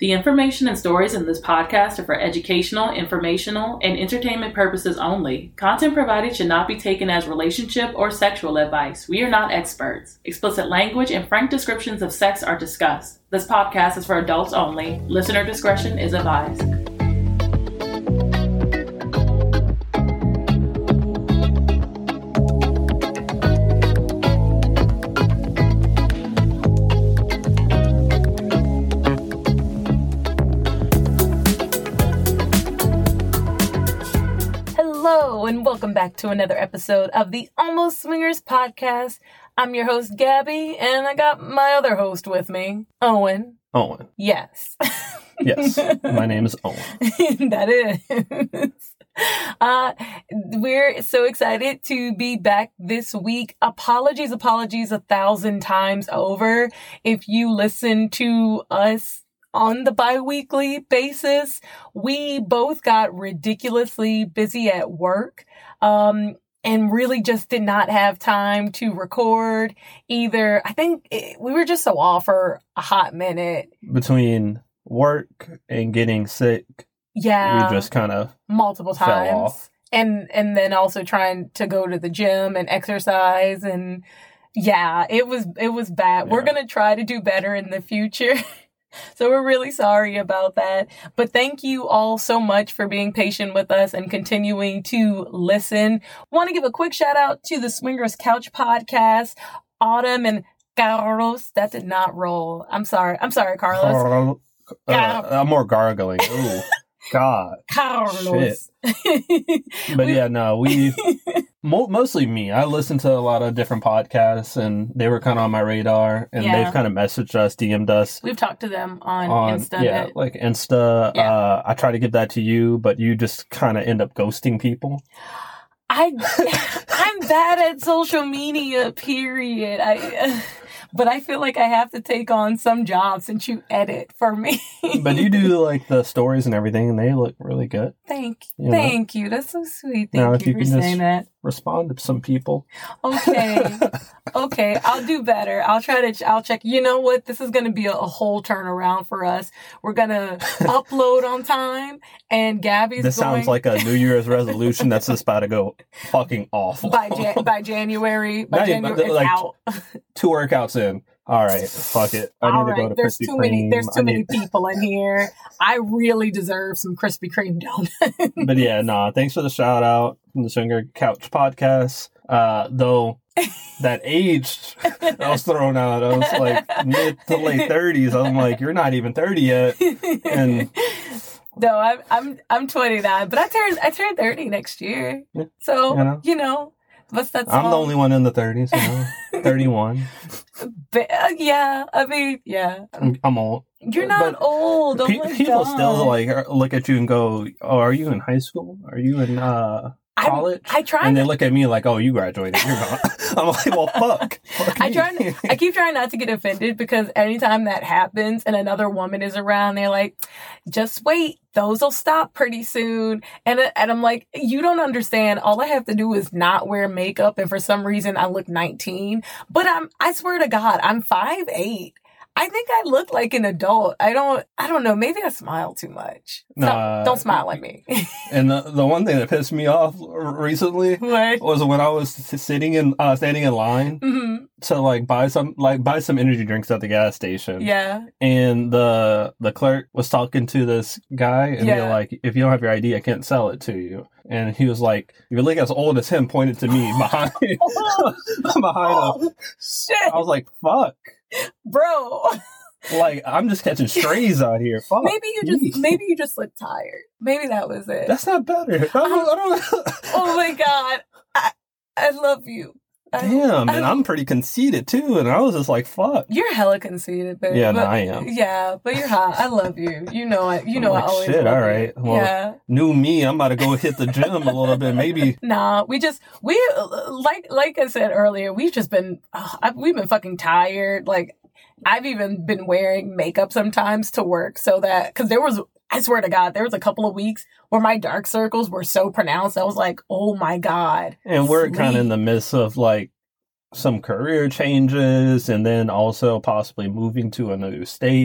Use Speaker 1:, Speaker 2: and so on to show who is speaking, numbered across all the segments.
Speaker 1: The information and stories in this podcast are for educational, informational, and entertainment purposes only. Content provided should not be taken as relationship or sexual advice. We are not experts. Explicit language and frank descriptions of sex are discussed. This podcast is for adults only. Listener discretion is advised.
Speaker 2: Hello, and welcome back to another episode of the Almost Swingers podcast. I'm your host, Gabby, and I got my other host with me, Owen.
Speaker 3: Owen.
Speaker 2: Yes.
Speaker 3: Yes, my name is Owen.
Speaker 2: That is. We're so excited to be back this week. Apologies 1,000 times over if you listen to us on the bi-weekly basis. We both got ridiculously busy at work, and really just did not have time to record either. I think we were just so off for a hot minute.
Speaker 3: Between work and getting sick,
Speaker 2: Yeah.
Speaker 3: we just kind of
Speaker 2: multiple
Speaker 3: fell
Speaker 2: times.
Speaker 3: off.
Speaker 2: And then also trying to go to the gym and exercise, and yeah, it was bad.
Speaker 3: Yeah.
Speaker 2: We're going to try to do better in the future. So we're really sorry about that. But thank you all so much for being patient with us and continuing to listen. Want to give a quick shout out to the Swingers Couch podcast, Autumn and Carlos. That did not roll. I'm sorry, Carlos.
Speaker 3: I'm more gargling. Ooh, God.
Speaker 2: Carlos.
Speaker 3: But yeah, no, we mostly me. I listen to a lot of different podcasts, and they were kind of on my radar, and
Speaker 2: Yeah.
Speaker 3: they've kind of messaged us, DM'd us.
Speaker 2: We've talked to them on Insta.
Speaker 3: Yeah, like Insta.
Speaker 2: Yeah.
Speaker 3: I try to give that to you, but you just kind of end up ghosting people.
Speaker 2: I'm bad at social media, period. But I feel like I have to take on some job since you edit for me.
Speaker 3: But you do like the stories and everything, and they look really good.
Speaker 2: Thank
Speaker 3: You know?
Speaker 2: you. That's so sweet.
Speaker 3: Now,
Speaker 2: Thank
Speaker 3: if
Speaker 2: you
Speaker 3: you
Speaker 2: for
Speaker 3: can just-
Speaker 2: saying that.
Speaker 3: Respond to some people.
Speaker 2: Okay, I'll do better. I'll check. You know what? This is going to be a whole turnaround for us. We're going to upload on time, and Gabby's
Speaker 3: This
Speaker 2: going...
Speaker 3: sounds like a New Year's resolution that's just about to go fucking awful.
Speaker 2: by January.
Speaker 3: Not even,
Speaker 2: It's
Speaker 3: like,
Speaker 2: out.
Speaker 3: 2 workouts in. All right, fuck it. I need to go to
Speaker 2: There's
Speaker 3: Krispy
Speaker 2: too many.
Speaker 3: Kreme.
Speaker 2: There's too many people in here. I really deserve some Krispy Kreme donuts.
Speaker 3: But yeah, nah. Thanks for the shout out from the Swinger Couch podcast. Though that age I was thrown out, I was like mid to late 30s. I'm like, you're not even 30 yet, and
Speaker 2: No, I'm 29, but I turn 30 next year.
Speaker 3: Yeah,
Speaker 2: So you know, what's that song?
Speaker 3: I'm the only one in the 30s. 31.
Speaker 2: But, yeah, I mean, yeah.
Speaker 3: I'm old.
Speaker 2: You're not
Speaker 3: But
Speaker 2: old. Oh my
Speaker 3: people
Speaker 2: God.
Speaker 3: still like look at you and go, "Oh, are you in high school? Are you in college?"
Speaker 2: I try.
Speaker 3: And they look at me like, "Oh, you graduated. You're not." I'm like, "Well, fuck."
Speaker 2: I keep trying not to get offended, because anytime that happens and another woman is around, they're like, just wait, those will stop pretty soon. And I'm like, you don't understand. All I have to do is not wear makeup, and for some reason I look 19. But I swear to God, I'm 5'8". I think I look like an adult. I don't know. Maybe I smile too much.
Speaker 3: Nah.
Speaker 2: Don't smile at me.
Speaker 3: And the one thing that pissed me off recently
Speaker 2: What?
Speaker 3: was when I was standing in line
Speaker 2: Hmm.
Speaker 3: to buy some energy drinks at the gas station.
Speaker 2: Yeah.
Speaker 3: And the clerk was talking to this guy, and
Speaker 2: Yeah.
Speaker 3: they're like, "If you don't have your ID, I can't sell it to you." And he was like, "If you look as old as him," pointed to me behind behind him.
Speaker 2: Shit,
Speaker 3: I was like, "Fuck."
Speaker 2: bro.
Speaker 3: Like, I'm just catching strays out here. Fuck.
Speaker 2: Maybe you just look tired. Maybe that was it.
Speaker 3: That's not better. I don't.
Speaker 2: Oh my God. I love you.
Speaker 3: Damn, and I'm pretty conceited too, and I was just like, "Fuck."
Speaker 2: You're hella conceited, babe.
Speaker 3: Yeah, no,
Speaker 2: but,
Speaker 3: I am.
Speaker 2: Yeah, but you're hot. I love you. You know it. You
Speaker 3: I'm
Speaker 2: know
Speaker 3: like,
Speaker 2: I always
Speaker 3: shit,
Speaker 2: love
Speaker 3: all
Speaker 2: you.
Speaker 3: right. Well,
Speaker 2: Yeah.
Speaker 3: New me, I'm about to go hit the gym a little bit. Maybe.
Speaker 2: Nah, we like I said earlier, we've been fucking tired. Like, I've even been wearing makeup sometimes to work, so that, because I swear to God, there was a couple of weeks where my dark circles were so pronounced. I was like, oh my God.
Speaker 3: And we're kind of in the midst of like some career changes, and then also possibly moving to a new state.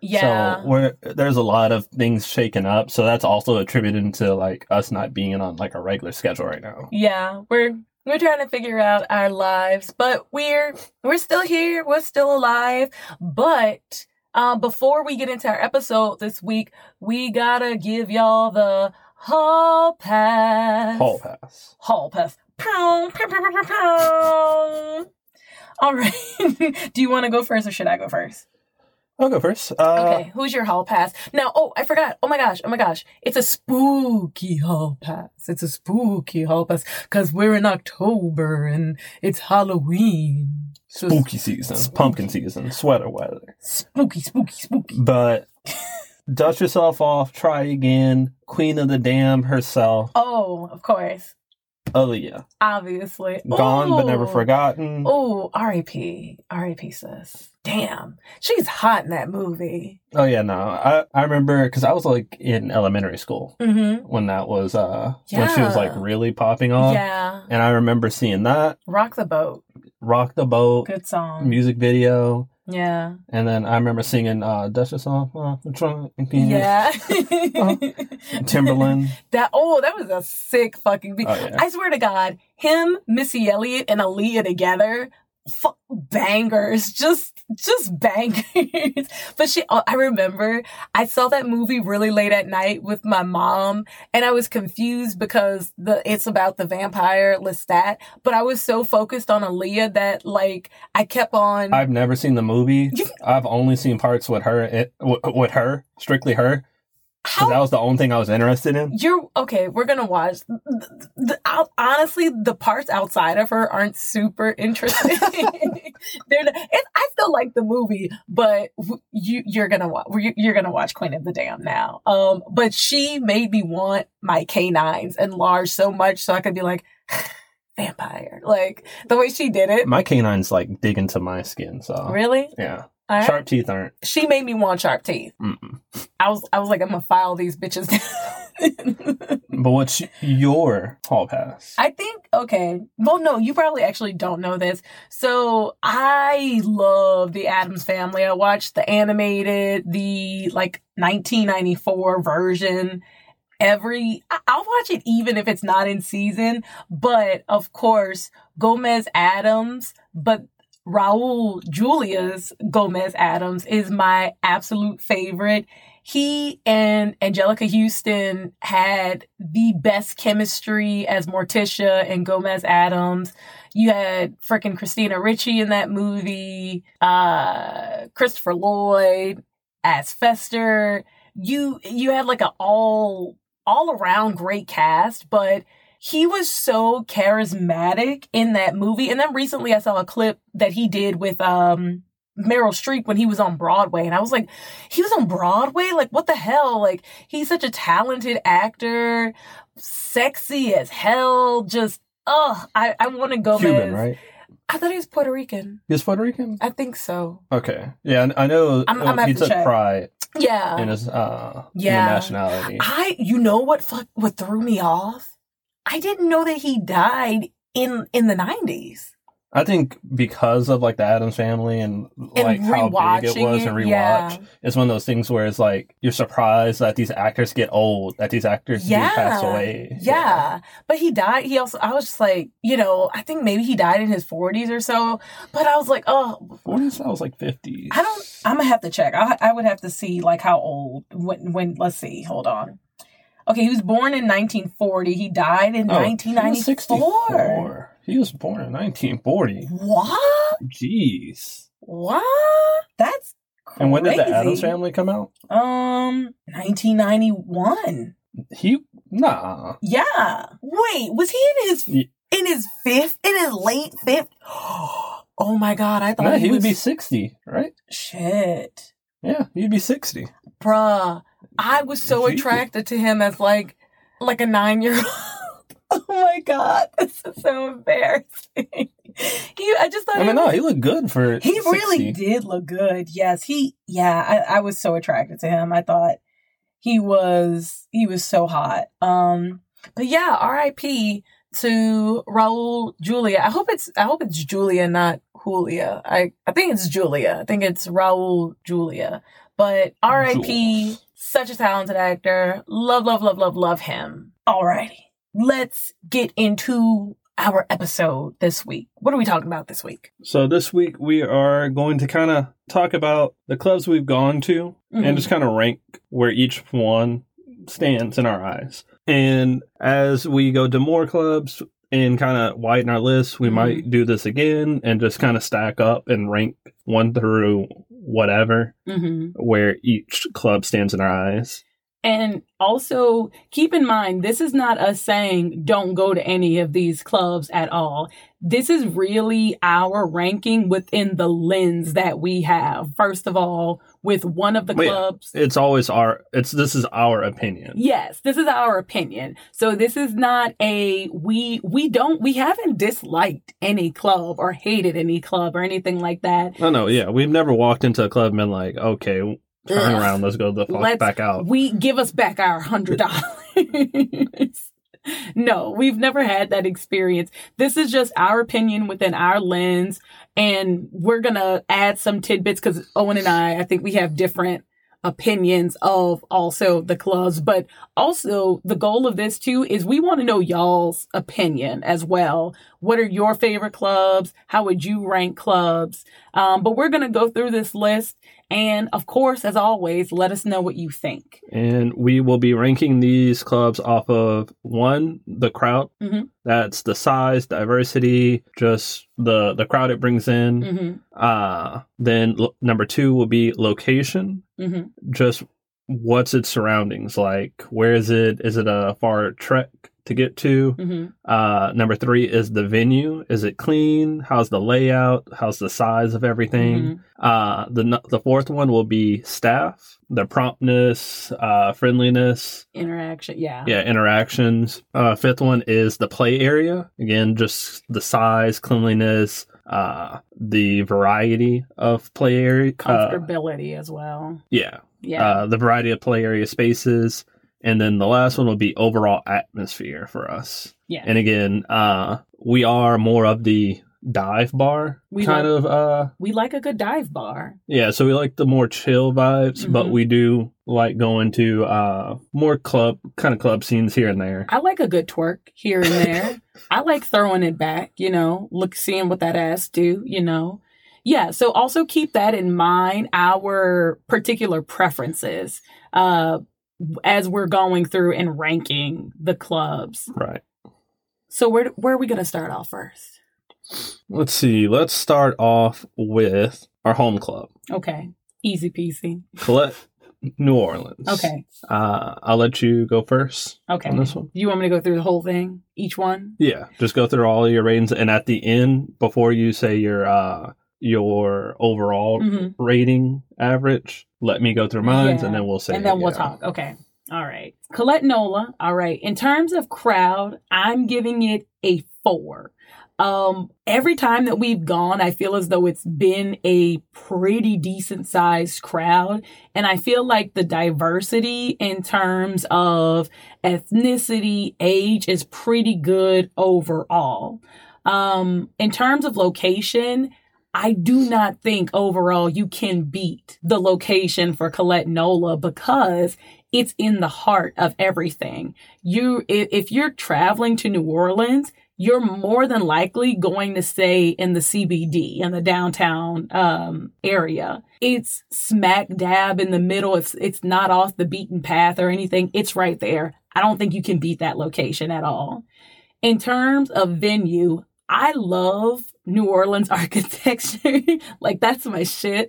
Speaker 2: Yeah.
Speaker 3: So there's a lot of things shaken up. So that's also attributed to like us not being on like a regular schedule right now.
Speaker 2: Yeah, we're trying to figure out our lives, but we're still here. We're still alive. But before we get into our episode this week, we gotta give y'all the hall pass.
Speaker 3: Hall pass.
Speaker 2: Hall pass. Pow, pow, pow, pow, pow. All right. Do you want to go first or should I go first?
Speaker 3: I'll go first.
Speaker 2: Okay, who's your hall pass? Now, I forgot. Oh my gosh. It's a spooky hall pass. It's a spooky hall pass because we're in October and it's Halloween. So
Speaker 3: Spooky season, pumpkin season, sweater weather.
Speaker 2: Spooky.
Speaker 3: But dust yourself off, try again. Queen of the Damned herself,
Speaker 2: Oh, of course.
Speaker 3: Aaliyah.
Speaker 2: Obviously.
Speaker 3: Gone but never
Speaker 2: Ooh.
Speaker 3: forgotten.
Speaker 2: Oh, R.I.P. R.I.P. sis. Damn. She's hot in that movie.
Speaker 3: Oh yeah, no. I remember because I was like in elementary school
Speaker 2: Mm-hmm.
Speaker 3: when that was when she was like really popping off.
Speaker 2: Yeah.
Speaker 3: And I remember seeing that,
Speaker 2: Rock the Boat.
Speaker 3: Rock the Boat,
Speaker 2: Good song.
Speaker 3: music video.
Speaker 2: Yeah.
Speaker 3: And then I remember singing Dust Yourself Off,
Speaker 2: Yeah.
Speaker 3: Timberland.
Speaker 2: That was a sick fucking beat.
Speaker 3: Oh, yeah.
Speaker 2: I swear to God, him, Missy Elliott, and Aaliyah together, bangers, just bangers. But I remember I saw that movie really late at night with my mom, and I was confused because it's about the vampire Lestat, but I was so focused on Aaliyah that like I kept on.
Speaker 3: I've never seen the movie. I've only seen parts with her, strictly her. Because that was the only thing I was interested in.
Speaker 2: We're gonna watch. Honestly, the parts outside of her aren't super interesting. I still like the movie, but you're gonna watch Queen of the Damned now. But she made me want my canines enlarged so much so I could be like vampire. Like the way she did it.
Speaker 3: My canines like dig into my skin. So
Speaker 2: Really?
Speaker 3: yeah.
Speaker 2: Right.
Speaker 3: Sharp teeth aren't.
Speaker 2: She made me want sharp teeth.
Speaker 3: Mm-mm.
Speaker 2: I was like, I'm gonna file these bitches down.
Speaker 3: But what's your hall pass?
Speaker 2: I think, okay. Well, no, you probably actually don't know this. So I love the Addams Family. I watched the animated, the like 1994 version. I'll watch it even if it's not in season. But of course, Gomez Addams, but Raul Julia's Gomez Addams is my absolute favorite. He and Angelica Houston had the best chemistry as Morticia and Gomez Addams. You had frickin' Christina Ricci in that movie, Christopher Lloyd as Fester. You had like an all around great cast, but he was so charismatic in that movie. And then recently I saw a clip that he did with Meryl Streep when he was on Broadway. And I was like, he was on Broadway? Like, what the hell? Like, he's such a talented actor, sexy as hell. Just, I want to go.
Speaker 3: Cuban, right?
Speaker 2: I thought he was Puerto Rican.
Speaker 3: He was Puerto Rican?
Speaker 2: I think so.
Speaker 3: Okay. Yeah, I know he took pride in his in the nationality.
Speaker 2: You know what threw me off? I didn't know that he died in the 90s.
Speaker 3: I think because of like the Addams Family and like how big it was and rewatch, it's one of those things where it's like you're surprised that these actors get old, that these actors do pass away.
Speaker 2: Yeah. But he died. I was just like, I think maybe he died in his 40s or so. But I was like,
Speaker 3: 40s, I was like 50s.
Speaker 2: I'm gonna have to check. I would have to see like how old when let's see, hold on. Okay, he was born in 1940. He died in 1994.
Speaker 3: He was born in 1940.
Speaker 2: What?
Speaker 3: Jeez.
Speaker 2: What? That's crazy.
Speaker 3: And when did the Addams Family come out?
Speaker 2: 1991.
Speaker 3: Nah.
Speaker 2: Yeah. Wait, was he in his late fifth? Oh my God, I thought
Speaker 3: he would be 60, right?
Speaker 2: Shit.
Speaker 3: Yeah, he'd be 60.
Speaker 2: Bruh. I was so attracted to him as like a 9-year-old. Oh my God, this is so embarrassing. I just thought
Speaker 3: he looked good for 60.
Speaker 2: He really did look good. Yes, I was so attracted to him. I thought he was so hot. But yeah, R.I.P. to Raul Julia. I hope it's Julia, not Julia. I think it's Julia. I think it's Raul Julia. But R.I.P.
Speaker 3: Jules.
Speaker 2: Such a talented actor. Love, love, love, love, love him. Alrighty. Let's get into our episode this week. What are we talking about this week?
Speaker 3: So this week we are going to kind of talk about the clubs we've gone to and just kind of rank where each one stands in our eyes. And as we go to more clubs and kind of widen our list, we might do this again and just kind of stack up and rank 1 through whatever where each club stands in our eyes.
Speaker 2: And also keep in mind, this is not us saying don't go to any of these clubs at all. This is really our ranking within the lens that we have. First of all, with one of the clubs.
Speaker 3: It's always this is our opinion.
Speaker 2: Yes, this is our opinion. So this is not we haven't disliked any club or hated any club or anything like that.
Speaker 3: No, yeah. We've never walked into a club and been like, okay, turn around, let's go the fuck back out.
Speaker 2: We give us back our $100. No, we've never had that experience. This is just our opinion within our lens, and we're gonna add some tidbits because Owen and I think we have different opinions of also the clubs, but also the goal of this too is we want to know y'all's opinion as well. What are your favorite clubs? How would you rank clubs? But we're going to go through this list. And of course, as always, let us know what you think.
Speaker 3: And we will be ranking these clubs off of 1, the crowd. That's the size, diversity, just the crowd it brings in. Then number 2 will be location. Just what's its surroundings like? Where is it? Is it a far trek to get to? Number 3 is the venue. Is it clean? How's the layout? How's the size of everything? The 4th one will be staff, the promptness, friendliness,
Speaker 2: interaction. Yeah,
Speaker 3: interactions. 5th one is the play area. Again, just the size, cleanliness, the variety of play area,
Speaker 2: comfortability as well.
Speaker 3: The variety of play area spaces. And then the last one will be overall atmosphere for us. And again, we are more of the dive bar we
Speaker 2: like a good dive bar.
Speaker 3: Yeah, so we like the more chill vibes, but we do like going to more club scenes here and there.
Speaker 2: I like a good twerk here and there. I like throwing it back, seeing what that ass do, Yeah, so also keep that in mind, our particular preferences, as we're going through and ranking the clubs.
Speaker 3: Right.
Speaker 2: So where are we going to start off first?
Speaker 3: Let's see. Let's start off with our home club.
Speaker 2: Okay. Easy peasy.
Speaker 3: Colette, New Orleans.
Speaker 2: Okay.
Speaker 3: I'll let you go first.
Speaker 2: Okay.
Speaker 3: On this one.
Speaker 2: You want me to go through the whole thing? Each one?
Speaker 3: Yeah. Just go through all of your ratings, and at the end, before you say your overall rating average, let me go through mine, and then we'll say
Speaker 2: and then we'll talk. Okay. All right. Colette Nola. All right. In terms of crowd, I'm giving it a 4. Every time that we've gone, I feel as though it's been a pretty decent sized crowd. And I feel like the diversity in terms of ethnicity, age is pretty good overall. In terms of location, I do not think overall you can beat the location for Colette Nola because it's in the heart of everything. If you're traveling to New Orleans, you're more than likely going to stay in the CBD, in the downtown area. It's smack dab in the middle. It's not off the beaten path or anything. It's right there. I don't think you can beat that location at all. In terms of venue, I love New Orleans architecture. Like, that's my shit.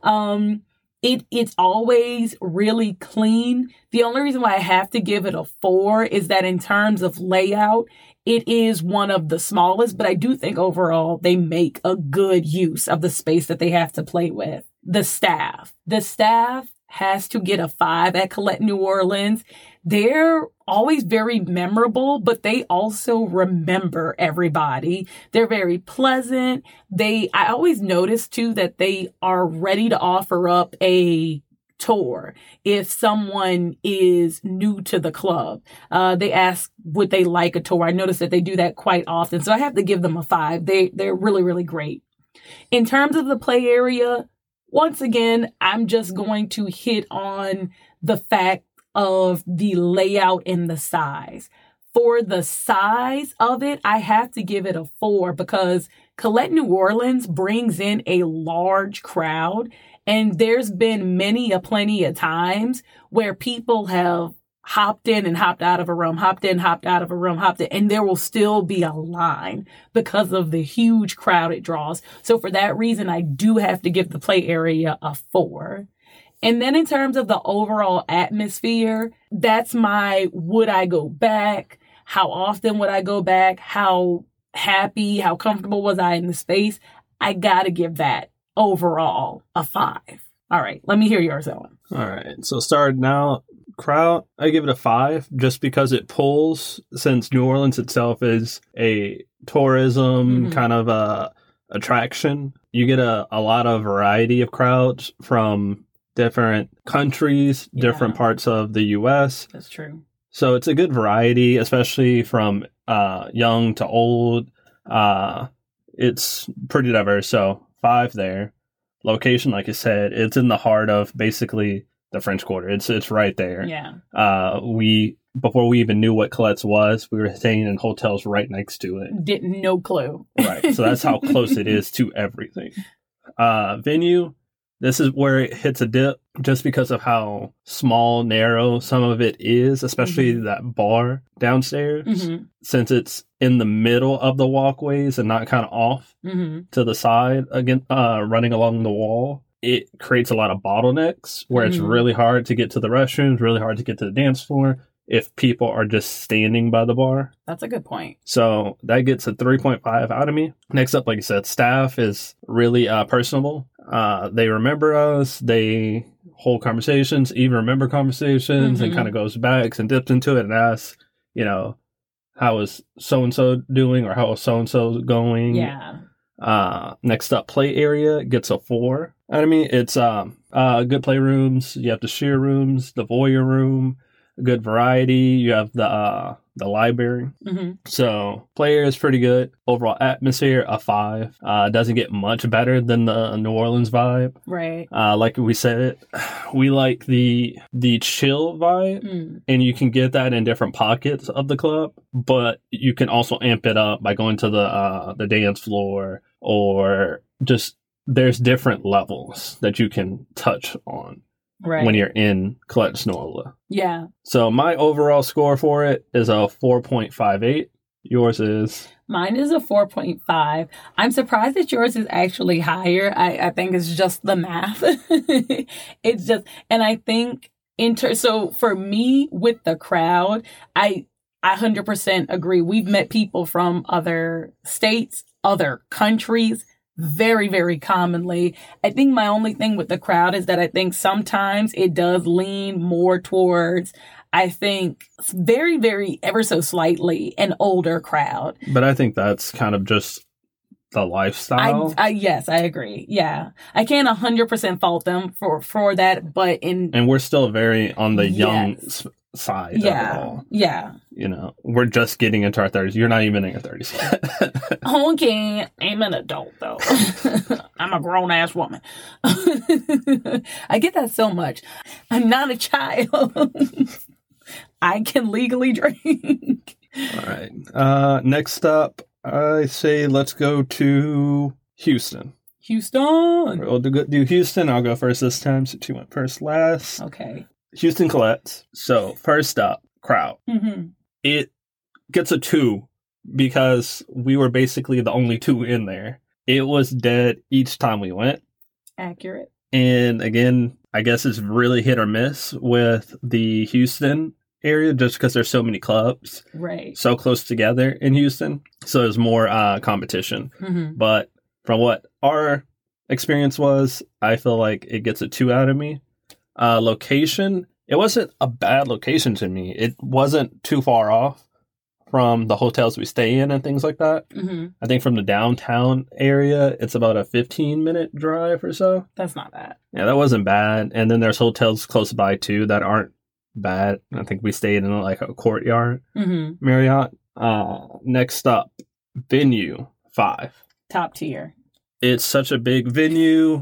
Speaker 2: It's always really clean. The only reason why I have to give it a 4 is that in terms of layout, it is one of the smallest, but I do think overall they make a good use of the space that they have to play with. The staff has to get a 5 at Colette New Orleans. They're always very memorable, but they also remember everybody. They're very pleasant. I always notice too that they are ready to offer up a tour if someone is new to the club. They ask would they like a tour. I notice that they do that quite often, so I have to give them a 5. They're really, really great. In terms of the play area, once again, I'm just going to hit on the fact of the layout and the size. For the size of it, I have to give it a 4 because Colette New Orleans brings in a large crowd. And there's been plenty of times where people have hopped in and hopped out of a room, hopped in, hopped out of a room, hopped in, and there will still be a line because of the huge crowd it draws. So for that reason, I do have to give the play area a 4. And then in terms of the overall atmosphere, that's my would I go back? How often would I go back? How happy, how comfortable was I in the space? I gotta give that overall a 5. All right, let me hear yours, Owen.
Speaker 3: All right, so starting out, crowd, I give it a 5 just because it pulls, since New Orleans itself is a tourism kind of attraction. You get a lot of variety of crowds from different countries, different parts of the U.S.
Speaker 2: That's true.
Speaker 3: So it's a good variety, especially from young to old. It's pretty diverse. So 5 there. Location, like I said, it's in the heart of basically the French Quarter. It's right there.
Speaker 2: Yeah.
Speaker 3: Before we even knew what Colette's was, we were staying in hotels right next to it.
Speaker 2: Didn't no clue.
Speaker 3: Right. So that's how close it is to everything. Venue. This is where it hits a dip just because of how small, narrow some of it is, especially that bar downstairs. Since it's in the middle of the walkways and not kind of off to the side, again, running along the wall, it creates a lot of bottlenecks where it's really hard to get to the restrooms, really hard to get to the dance floor if people are just standing by the bar.
Speaker 2: That's a good point.
Speaker 3: So that gets a 3.5 out of me. Next up, like I said, staff is really personable. They remember us. They hold conversations, even remember conversations, and kind of goes back and dips into it and asks, how is so-and-so doing or how is so-and-so going?
Speaker 2: Yeah.
Speaker 3: Next up, play area gets a 4 out of me. It's good playrooms. You have the sheer rooms, the voyeur room, good variety. You have the library. So player is pretty good. Overall atmosphere, a 5. Doesn't get much better than the New Orleans vibe.
Speaker 2: Right.
Speaker 3: Like we said, we like the chill vibe, and you can get that in different pockets of the club, but you can also amp it up by going to the dance floor, or just there's different levels that you can touch on.
Speaker 2: Right.
Speaker 3: When you're in Colette Snorla.
Speaker 2: Yeah.
Speaker 3: So my overall score for it is a 4.58. Yours is?
Speaker 2: Mine is a 4.5. I'm surprised that yours is actually higher. I think it's just the math. It's just, and I think, so for me with the crowd, I 100% agree. We've met people from other states, other countries, very, very commonly. I think my only thing with the crowd is that I think sometimes it does lean more towards, I think, very, very, ever so slightly, an older crowd.
Speaker 3: But I think that's kind of just the lifestyle.
Speaker 2: Yes, I agree. Yeah. I can't 100% fault them for that, but
Speaker 3: And we're still very on the young side of it all.
Speaker 2: Yeah.
Speaker 3: We're just getting into our 30s. You're not even in your 30s yet.
Speaker 2: Okay, I'm an adult though. I'm a grown ass woman. I get that so much. I'm not a child. I can legally drink.
Speaker 3: All right. Next up, I say let's go to Houston. We'll do Houston. I'll go first this time, since you went first last.
Speaker 2: Okay.
Speaker 3: Houston Colette's. So first up, crowd. It gets a 2 because we were basically the only 2 in there. It was dead each time we went.
Speaker 2: Accurate.
Speaker 3: And again, I guess it's really hit or miss with the Houston area just because there's so many clubs.
Speaker 2: Right.
Speaker 3: So close together in Houston. So there's more competition. But from what our experience was, I feel like it gets a 2 out of me. Location, it wasn't a bad location to me. It wasn't too far off from the hotels we stay in and things like that. I think from the downtown area, it's about a 15-minute drive or so.
Speaker 2: That's not bad.
Speaker 3: Yeah, that wasn't bad. And then there's hotels close by, too, that aren't bad. I think we stayed in like a Courtyard Marriott. Next up, venue, 5.
Speaker 2: Top tier.
Speaker 3: It's such a big venue.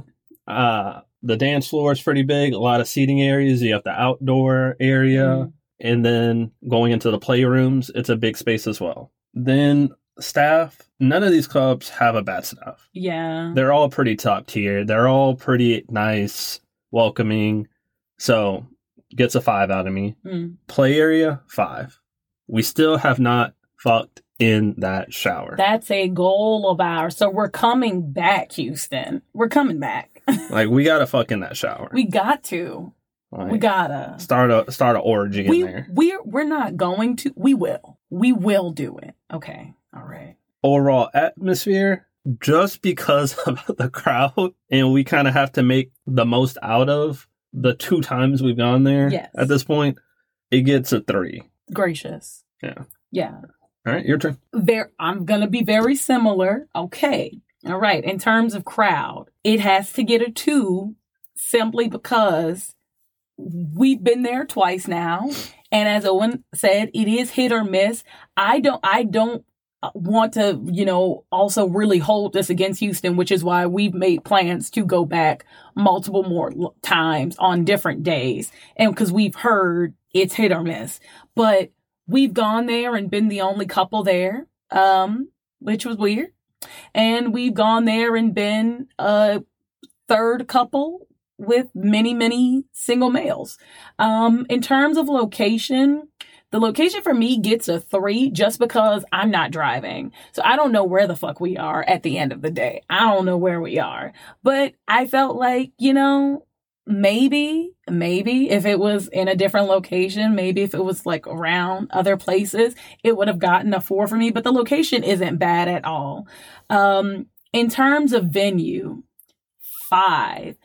Speaker 3: The dance floor is pretty big. A lot of seating areas. You have the outdoor area. And then going into the playrooms, it's a big space as well. Then staff, none of these clubs have a bad staff.
Speaker 2: Yeah.
Speaker 3: They're all pretty top tier. They're all pretty nice, welcoming. So gets a 5 out of me. Play area, 5. We still have not fucked in that shower.
Speaker 2: That's a goal of ours. So we're coming back, Houston. We're coming back.
Speaker 3: Like, we gotta fuck in that shower.
Speaker 2: We got to.
Speaker 3: Like,
Speaker 2: we gotta
Speaker 3: start a orgy in there.
Speaker 2: We're not going to. We will do it. Okay. All right.
Speaker 3: Overall atmosphere, just because of the crowd, and we kind of have to make the most out of the 2 times we've gone there.
Speaker 2: Yes.
Speaker 3: At this point, it gets a 3.
Speaker 2: Gracious. Yeah.
Speaker 3: All right, your turn.
Speaker 2: I'm gonna be very similar. Okay. All right. In terms of crowd, it has to get a 2 simply because we've been there twice now. And as Owen said, it is hit or miss. I don't want to, also really hold this against Houston, which is why we've made plans to go back multiple more times on different days. And because we've heard it's hit or miss, but we've gone there and been the only couple there, which was weird. And we've gone there and been a third couple with many, many single males. In terms of location, the location for me gets a 3 just because I'm not driving. So I don't know where the fuck we are at the end of the day. I don't know where we are. But I felt like, maybe if it was in a different location, maybe if it was like around other places, it would have gotten a 4 for me. But the location isn't bad at all. In terms of venue, 5.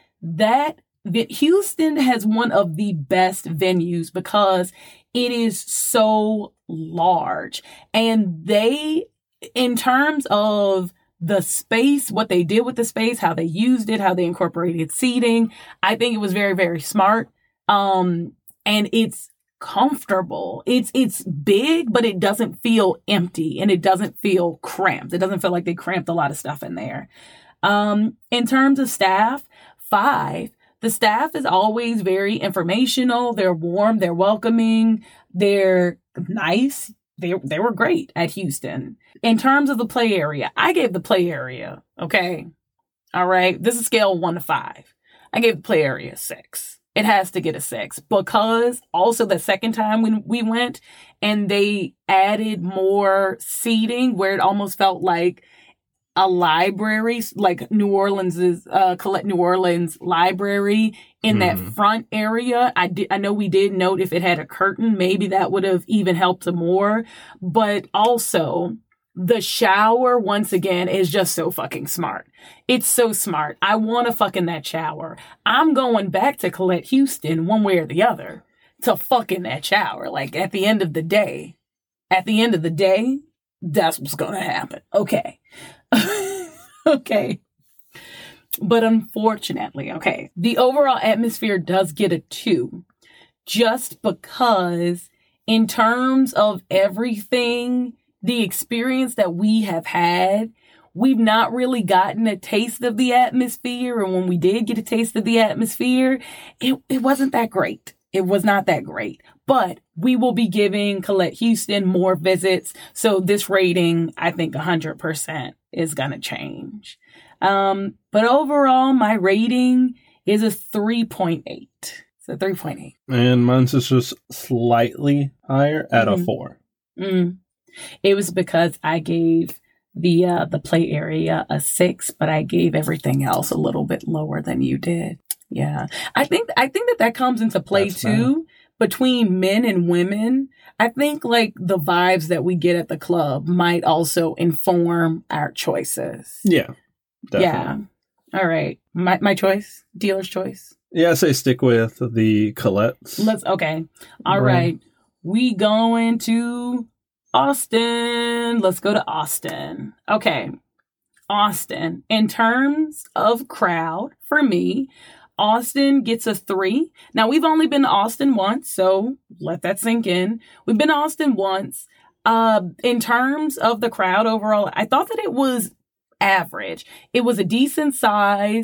Speaker 2: Houston has one of the best venues because it is so large. And in terms of the space, what they did with the space, how they used it, how they incorporated seating, I think it was very, very smart. And it's comfortable. It's big, but it doesn't feel empty and it doesn't feel cramped. It doesn't feel like they cramped a lot of stuff in there. In terms of staff, 5. The staff is always very informational. They're warm. They're welcoming. They're nice. They were great at Houston. In terms of the play area, I gave the play area, okay? All right. This is scale 1 to 5. I gave the play area a 6. It has to get a 6 because also the second time when we went and they added more seating where it almost felt like a library, like New Orleans's Colette New Orleans library in that front area. I know we did note if it had a curtain, maybe that would have even helped more. But also the shower, once again, is just so fucking smart. It's so smart. I want to fuck in that shower. I'm going back to Colette Houston one way or the other to fuck in that shower. Like at the end of the day, that's what's going to happen. Okay. Okay. But unfortunately, okay, the overall atmosphere does get a 2 just because in terms of everything, the experience that we have had, we've not really gotten a taste of the atmosphere. And when we did get a taste of the atmosphere, it wasn't that great. It was not that great, but we will be giving Colette Houston more visits. So this rating, I think 100% is going to change. But overall, my rating is a 3.8. It's a 3.8.
Speaker 3: And mine's is just slightly higher at a 4.
Speaker 2: It was because I gave the play area a 6, but I gave everything else a little bit lower than you did. Yeah. I think that comes into play too between men and women. I think like the vibes that we get at the club might also inform our choices.
Speaker 3: Yeah. Definitely.
Speaker 2: Yeah. All right. My choice, dealer's choice.
Speaker 3: Yeah, I say stick with the Colette's.
Speaker 2: Okay. All right. We going to Austin. Let's go to Austin. Okay. Austin. In terms of crowd, for me, Austin gets a 3. Now, we've only been to Austin once, so let that sink in. We've been to Austin once. In terms of the crowd overall, I thought that it was average. It was a decent size.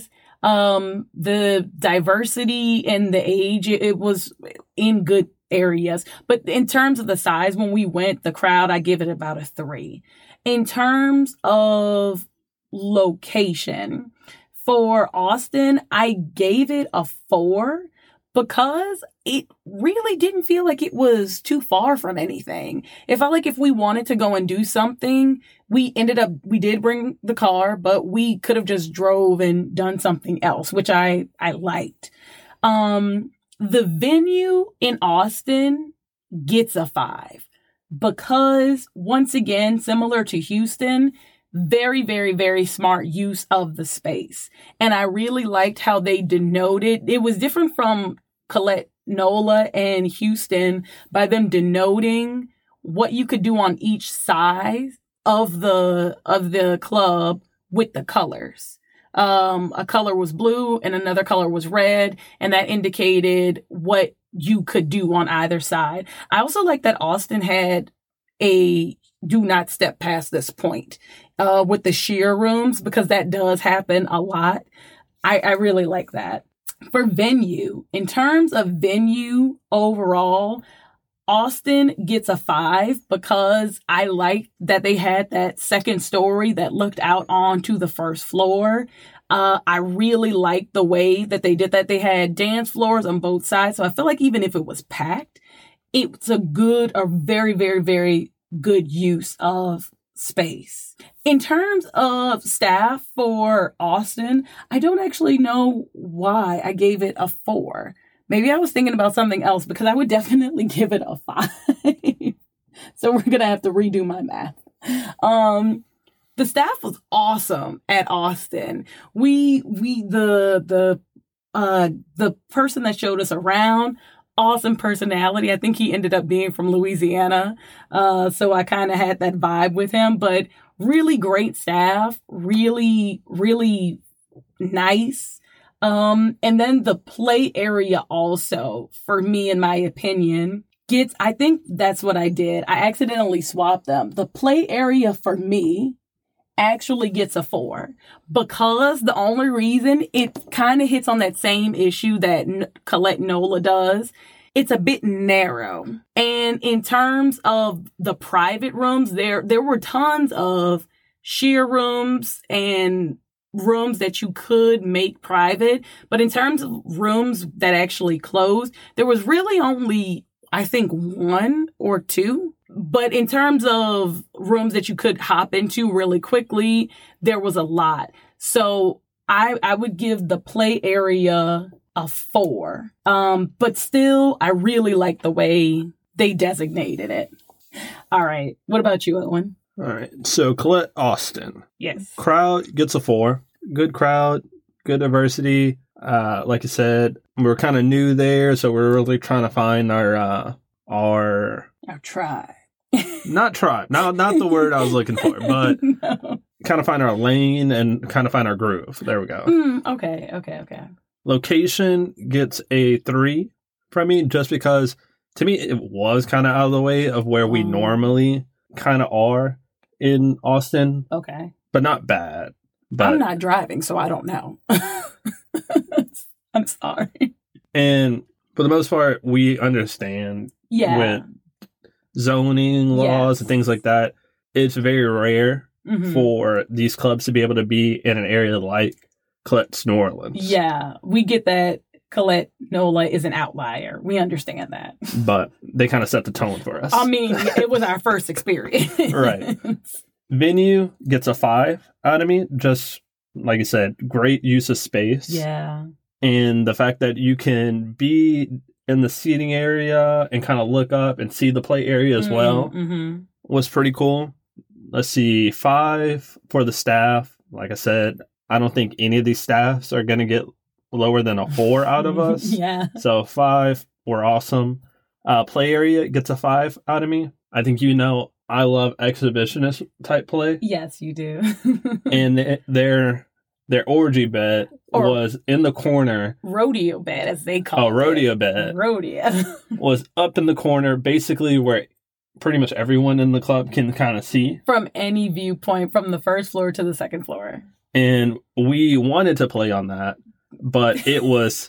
Speaker 2: The diversity and the age, it was in good areas. But in terms of the size, when we went, the crowd, I give it about a 3. In terms of location, for Austin, I gave it a 4 because it really didn't feel like it was too far from anything. It felt like if we wanted to go and do something, we did bring the car, but we could have just drove and done something else, which I liked. The venue in Austin gets a 5 because, once again, similar to Houston, very, very, very smart use of the space. And I really liked how they denoted. It was different from Colette Nola and Houston by them denoting what you could do on each side of the club with the colors. A color was blue and another color was red, and that indicated what you could do on either side. I also like that Austin had a do not step past this point with the sheer rooms, because that does happen a lot. I really like that. For venue, in terms of venue overall, Austin gets a 5 because I liked that they had that second story that looked out onto the first floor. I really liked the way that they did that. They had dance floors on both sides. So I feel like even if it was packed, it's a very, very, very good use of space. In terms of staff for Austin, I don't actually know why I gave it a 4. Maybe I was thinking about something else, because I would definitely give it a 5. So we're going to have to redo my math. The staff was awesome at Austin. The person that showed us around, awesome personality. I think he ended up being from Louisiana. So I kind of had that vibe with him, but really great staff, really, really nice. And then the play area also, for me, in my opinion, I think that's what I did. I accidentally swapped them. The play area for me actually gets a 4 because the only reason it kind of hits on that same issue that Colette Nola does. It's a bit narrow. And in terms of the private rooms, there were tons of sheer rooms and rooms that you could make private. But in terms of rooms that actually closed, there was really only, I think, 1 or 2. But in terms of rooms that you could hop into really quickly, there was a lot. So I would give the play area a 4. But still, I really like the way they designated it. All right. What about you, Owen?
Speaker 3: All right. So Colette Austin.
Speaker 2: Yes.
Speaker 3: Crowd gets a 4. Good crowd, good diversity. Like I said, we're kind of new there, so we're really trying to find our
Speaker 2: tribe.
Speaker 3: Not tribe. Not the word I was looking for, but
Speaker 2: No.
Speaker 3: kind of find our lane and kind of find our groove. There we go.
Speaker 2: Okay.
Speaker 3: Location gets a 3 from me, just because to me it was kind of out of the way of where we normally kind of are in Austin.
Speaker 2: Okay.
Speaker 3: But not bad. But
Speaker 2: I'm not driving, so I don't know. I'm sorry.
Speaker 3: And for the most part, we understand with zoning laws and things like that. It's very rare for these clubs to be able to be in an area like Colette's New Orleans.
Speaker 2: Yeah, we get that Colette Nola is an outlier. We understand that.
Speaker 3: But they kind of set the tone for us.
Speaker 2: I mean, it was our first experience.
Speaker 3: Right. Venue gets a 5 out of me. Just like you said, great use of space.
Speaker 2: Yeah.
Speaker 3: And the fact that you can be in the seating area and kind of look up and see the play area as well was pretty cool. Let's see, 5 for the staff. Like I said, I don't think any of these staffs are going to get lower than a 4 out of us.
Speaker 2: Yeah.
Speaker 3: So 5 were awesome. Play area gets a 5 out of me. I think I love exhibitionist type play.
Speaker 2: Yes, you do.
Speaker 3: And their orgy bed was in the corner.
Speaker 2: Rodeo bed, as they call it.
Speaker 3: Oh, rodeo bed.
Speaker 2: Rodeo.
Speaker 3: Was up in the corner, basically where pretty much everyone in the club can kind of see.
Speaker 2: From any viewpoint, from the first floor to the second floor.
Speaker 3: And we wanted to play on that, but it was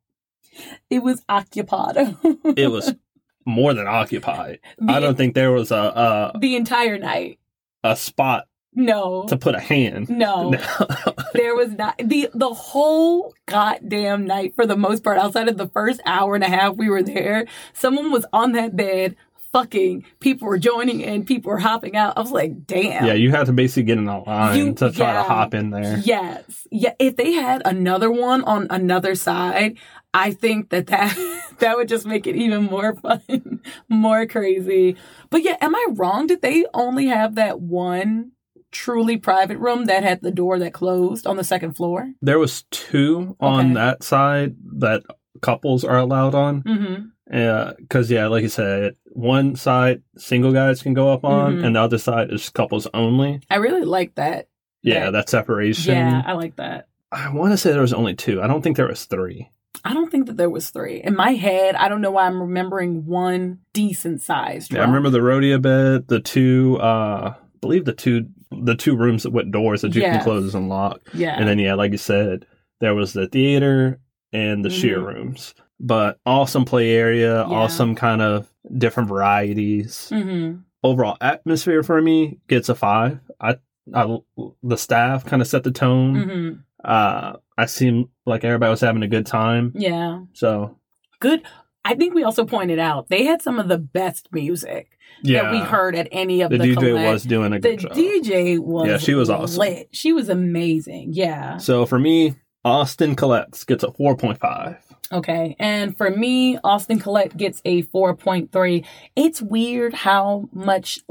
Speaker 2: occupied.
Speaker 3: it was more than occupied. I don't think there was
Speaker 2: the entire night
Speaker 3: a spot
Speaker 2: no
Speaker 3: to put a hand.
Speaker 2: No. There was not the whole goddamn night for the most part, outside of the first hour and a half we were there. Someone was on that bed fucking, people were joining in, people were hopping out. I was like, damn.
Speaker 3: Yeah, you had to basically get in a line to try to hop in there.
Speaker 2: Yes. Yeah, if they had another one on another side, I think that would just make it even more fun, more crazy. But yeah, am I wrong? Did they only have that one truly private room that had the door that closed on the second floor?
Speaker 3: There was two on that side that couples are allowed on.
Speaker 2: Mm-hmm.
Speaker 3: Because, like you said, one side single guys can go up on, and the other side is couples only.
Speaker 2: I really like that.
Speaker 3: Yeah, that separation.
Speaker 2: Yeah, I like that.
Speaker 3: I want to say there was only two. I don't think there was three.
Speaker 2: I don't think that there was three. In my head, I don't know why I'm remembering one decent sized room.
Speaker 3: Yeah, I remember the rodeo bed, the two, I believe the two rooms with doors that you can close and lock.
Speaker 2: Yeah.
Speaker 3: And then, like you said, there was the theater and the sheer rooms. But awesome play area, awesome kind of different varieties.
Speaker 2: Mm-hmm.
Speaker 3: Overall atmosphere for me gets a 5. The staff kind of set the tone.
Speaker 2: Mm-hmm.
Speaker 3: I seemed like everybody was having a good time.
Speaker 2: Yeah.
Speaker 3: So
Speaker 2: good. I think we also pointed out they had some of the best music that we heard at any of the
Speaker 3: DJ was doing a good job.
Speaker 2: The DJ was
Speaker 3: she was awesome.
Speaker 2: Lit. She was amazing. Yeah.
Speaker 3: So for me, Austin Collettes gets a 4.5.
Speaker 2: Okay. And for me, Austin Collette gets a 4.3. It's weird how much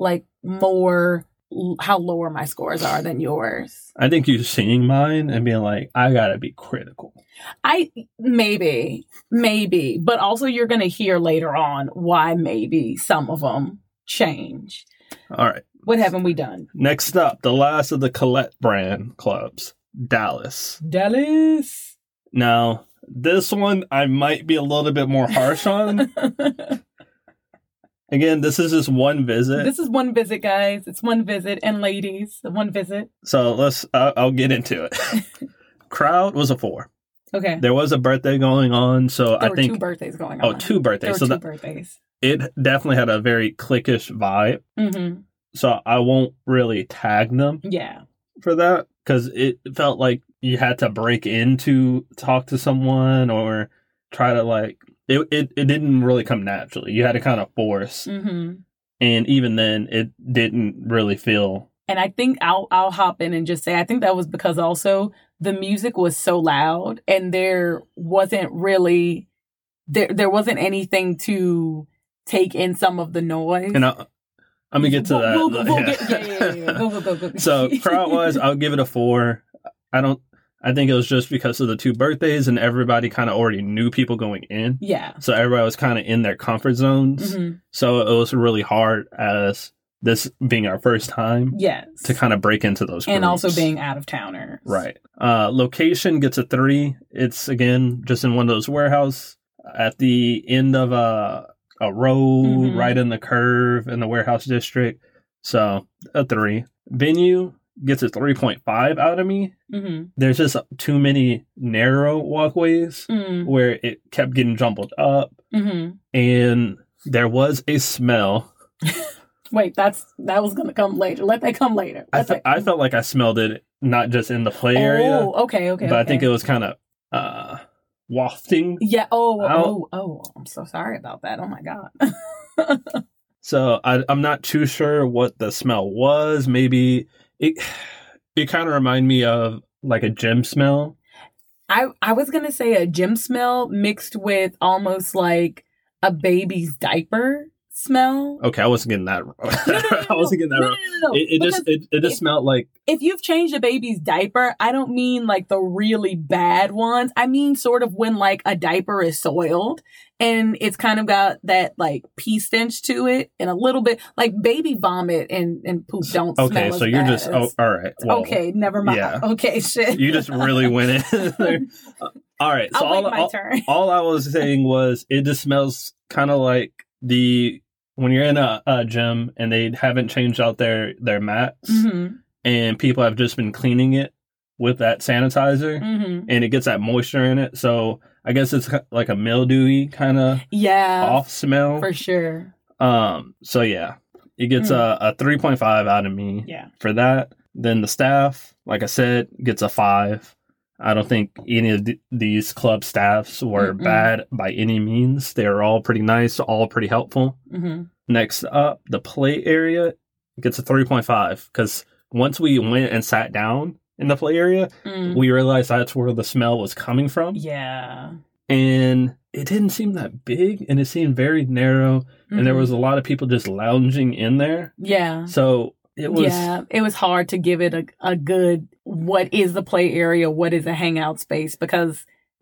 Speaker 2: how lower my scores are than yours.
Speaker 3: I think you seeing mine and being like, I gotta be critical.
Speaker 2: Maybe, but also you're going to hear later on why maybe some of them change.
Speaker 3: All right.
Speaker 2: What haven't we done?
Speaker 3: Next up, the last of the Colette brand clubs, Dallas. Now, this one I might be a little bit more harsh on. Again, this is just one visit.
Speaker 2: This is one visit, guys. It's one visit. And ladies, one visit.
Speaker 3: So I'll get into it. Crowd was a 4.
Speaker 2: Okay.
Speaker 3: There was a birthday going on, so
Speaker 2: there
Speaker 3: I think...
Speaker 2: There were 2 birthdays going on.
Speaker 3: Oh, 2 birthdays.
Speaker 2: There were 2 birthdays.
Speaker 3: It definitely had a very cliquish vibe.
Speaker 2: Mm-hmm.
Speaker 3: So I won't really tag them for that, because it felt like you had to break in to talk to someone or try to it didn't really come naturally. You had to kind of force.
Speaker 2: Mm-hmm.
Speaker 3: And even then, it didn't really feel.
Speaker 2: And I think I'll hop in and just say, I think that was because also the music was so loud and there wasn't really, there wasn't anything to take in some of the noise.
Speaker 3: And I'm going to get to that.
Speaker 2: Go.
Speaker 3: So crowd-wise, I'll give it a 4. I think it was just because of the 2 birthdays and everybody kind of already knew people going in.
Speaker 2: Yeah.
Speaker 3: So everybody was kind of in their comfort zones.
Speaker 2: Mm-hmm.
Speaker 3: So it was really hard as this being our first time.
Speaker 2: Yes.
Speaker 3: To kind of break into those groups.
Speaker 2: And also being out-of-towners.
Speaker 3: Right. Location gets a 3. It's, again, just in one of those warehouse at the end of a road, right in the curve in the warehouse district. So a 3. Venue gets a 3.5 out of me.
Speaker 2: Mm-hmm.
Speaker 3: There's just too many narrow walkways where it kept getting jumbled up.
Speaker 2: Mm-hmm.
Speaker 3: And there was a smell.
Speaker 2: Wait, that was going to come later. Let that come later.
Speaker 3: I felt like I smelled it, not just in the play area.
Speaker 2: Oh, okay.
Speaker 3: But I think it was kind of wafting.
Speaker 2: Yeah. Oh, I'm so sorry about that. Oh my God.
Speaker 3: So I'm not too sure what the smell was. Maybe it kind of reminded me of like a gym smell.
Speaker 2: I was going to say a gym smell mixed with almost like a baby's diaper smell.
Speaker 3: Okay, I wasn't getting that wrong. I wasn't getting that wrong. No. It just smelled like...
Speaker 2: If you've changed a baby's diaper, I don't mean like the really bad ones. I mean sort of when like a diaper is soiled and it's kind of got that like pee stench to it and a little bit like baby vomit and poop don't smell
Speaker 3: Okay,
Speaker 2: as
Speaker 3: so you're
Speaker 2: bad
Speaker 3: just... Oh, all right. Well,
Speaker 2: okay, never mind.
Speaker 3: Yeah.
Speaker 2: Okay, shit.
Speaker 3: You just really went in there. All right. So
Speaker 2: I'll wait my turn.
Speaker 3: All I was saying was it just smells kind of like when you're in a gym and they haven't changed out their mats and people have just been cleaning it with that sanitizer, and it gets that moisture in it. So I guess it's like a mildewy kind of off smell.
Speaker 2: For sure.
Speaker 3: So yeah, it gets a 3.5 out of me for that. Then the staff, like I said, gets a 5. I don't think any of these club staffs were bad by any means. They were all pretty nice, all pretty helpful. Next up, the play area gets a 3.5 because once we went and sat down in the play area, we realized that's where the smell was coming from.
Speaker 2: Yeah.
Speaker 3: And it didn't seem that big, and it seemed very narrow, and there was a lot of people just lounging in there.
Speaker 2: Yeah.
Speaker 3: So it was...
Speaker 2: Yeah, it was hard to give it a good, what is the play area, what is a hangout space, because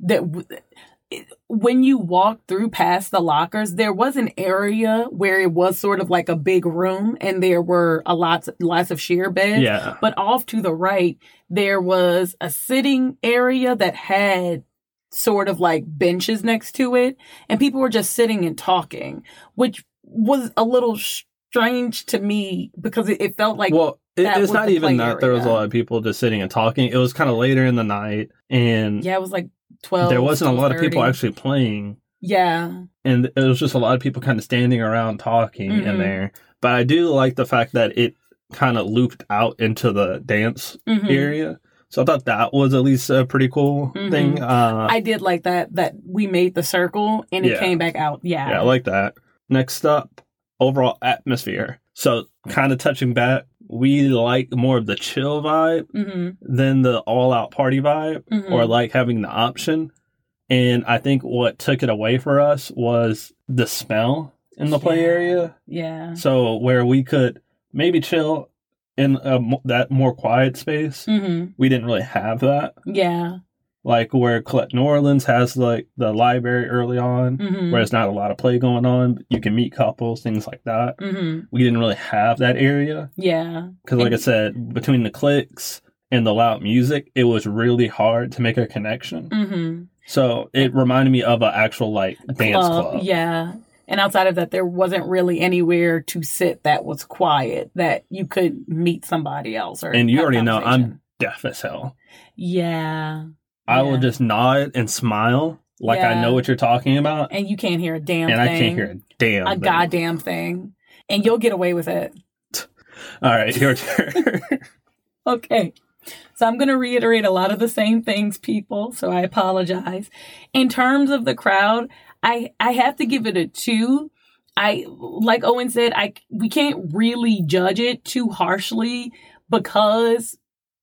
Speaker 2: when you walk through past the lockers, there was an area where it was sort of like a big room, and there were lots of sheer beds.
Speaker 3: Yeah.
Speaker 2: But off to the right, there was a sitting area that had sort of like benches next to it, and people were just sitting and talking, which was a little strange to me because it felt like
Speaker 3: it's not even that there was a lot of people just sitting and talking. It was kind of later in the night, and
Speaker 2: it was like 12.
Speaker 3: There wasn't a lot
Speaker 2: 30.
Speaker 3: of people actually playing.
Speaker 2: Yeah,
Speaker 3: and it was just a lot of people kind of standing around talking in there. But I do like the fact that it kind of looped out into the dance area. So I thought that was at least a pretty cool thing.
Speaker 2: I did like that we made the circle and it came back out. Yeah.
Speaker 3: Yeah, I like that. Next up, overall atmosphere. So kind of touching back, we like more of the chill vibe than the all-out party vibe, or like having the option. And I think what took it away for us was the smell in the play area.
Speaker 2: Yeah.
Speaker 3: So where we could maybe chill in that more quiet space, we didn't really have that.
Speaker 2: Yeah.
Speaker 3: Like where Colette New Orleans has like the library early on, where there's not a lot of play going on. You can meet couples, things like that. We didn't really have that area.
Speaker 2: Yeah.
Speaker 3: Because like I said, between the clicks and the loud music, it was really hard to make a connection. So it reminded me of an actual like dance club.
Speaker 2: Yeah. And outside of that, there wasn't really anywhere to sit that was quiet, that you could meet somebody else.
Speaker 3: And you already know I'm deaf as hell.
Speaker 2: Yeah.
Speaker 3: I will just nod and smile like I know what you're talking about.
Speaker 2: And you can't hear a damn thing.
Speaker 3: And I can't hear a damn thing.
Speaker 2: Goddamn thing. And you'll get away with it.
Speaker 3: All right, your turn.
Speaker 2: Okay. So I'm going to reiterate a lot of the same things, people. So I apologize. In terms of the crowd, I have to give it a 2. Like Owen said, we can't really judge it too harshly because,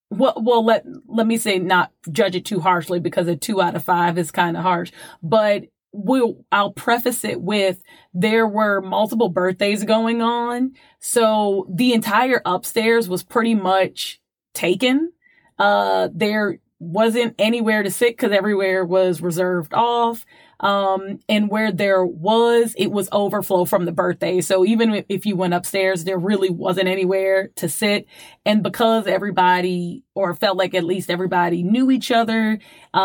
Speaker 2: let me say not judge it too harshly because a 2 out of 5 is kind of harsh. But I'll preface it with there were multiple birthdays going on. So the entire upstairs was pretty much taken. There wasn't anywhere to sit because everywhere was reserved off. And where there was, it was overflow from the birthday. So even if you went upstairs, there really wasn't anywhere to sit. And because everybody, or felt like at least everybody knew each other,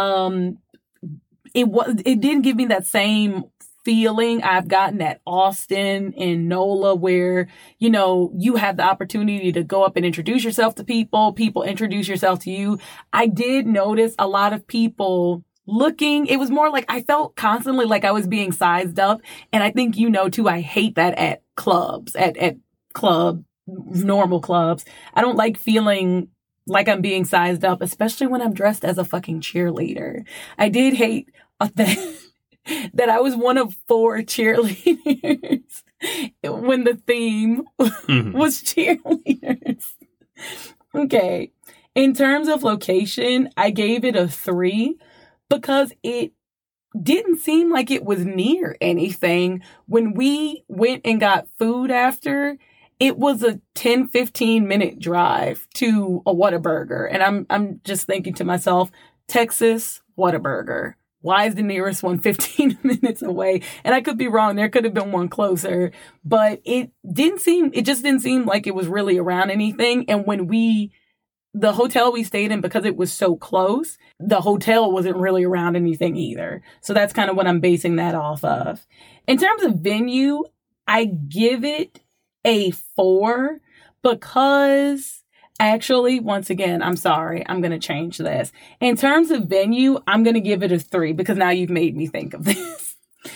Speaker 2: it didn't give me that same feeling I've gotten at Austin and NOLA where, you have the opportunity to go up and introduce yourself to people introduce yourself to you. I did notice a lot of people looking. It was more like I felt constantly like I was being sized up. And I think too, I hate that at clubs, at normal clubs. I don't like feeling like I'm being sized up, especially when I'm dressed as a fucking cheerleader. I did hate that I was one of 4 cheerleaders when the theme was cheerleaders. Okay. In terms of location, I gave it a 3 because it didn't seem like it was near anything. When we went and got food after, it was a 10-15 minute drive to a Whataburger. And I'm just thinking to myself, Texas, Whataburger. Why is the nearest one 15 minutes away? And I could be wrong. There could have been one closer, but it just didn't seem like it was really around anything. And when the hotel we stayed in, because it was so close, the hotel wasn't really around anything either. So that's kind of what I'm basing that off of. In terms of venue, I give it a 4 because Actually, once again, I'm sorry. I'm going to change this. In terms of venue, I'm going to give it a 3 because now you've made me think of this.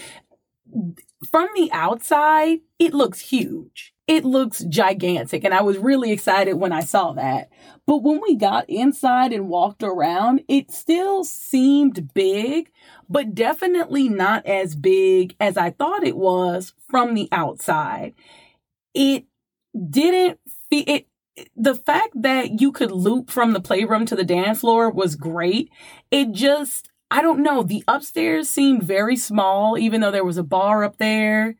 Speaker 2: From the outside, it looks huge. It looks gigantic. And I was really excited when I saw that. But when we got inside and walked around, it still seemed big, but definitely not as big as I thought it was from the outside. It didn't feel the fact that you could loop from the playroom to the dance floor was great. It just, I don't know, the upstairs seemed very small, even though there was a bar up there.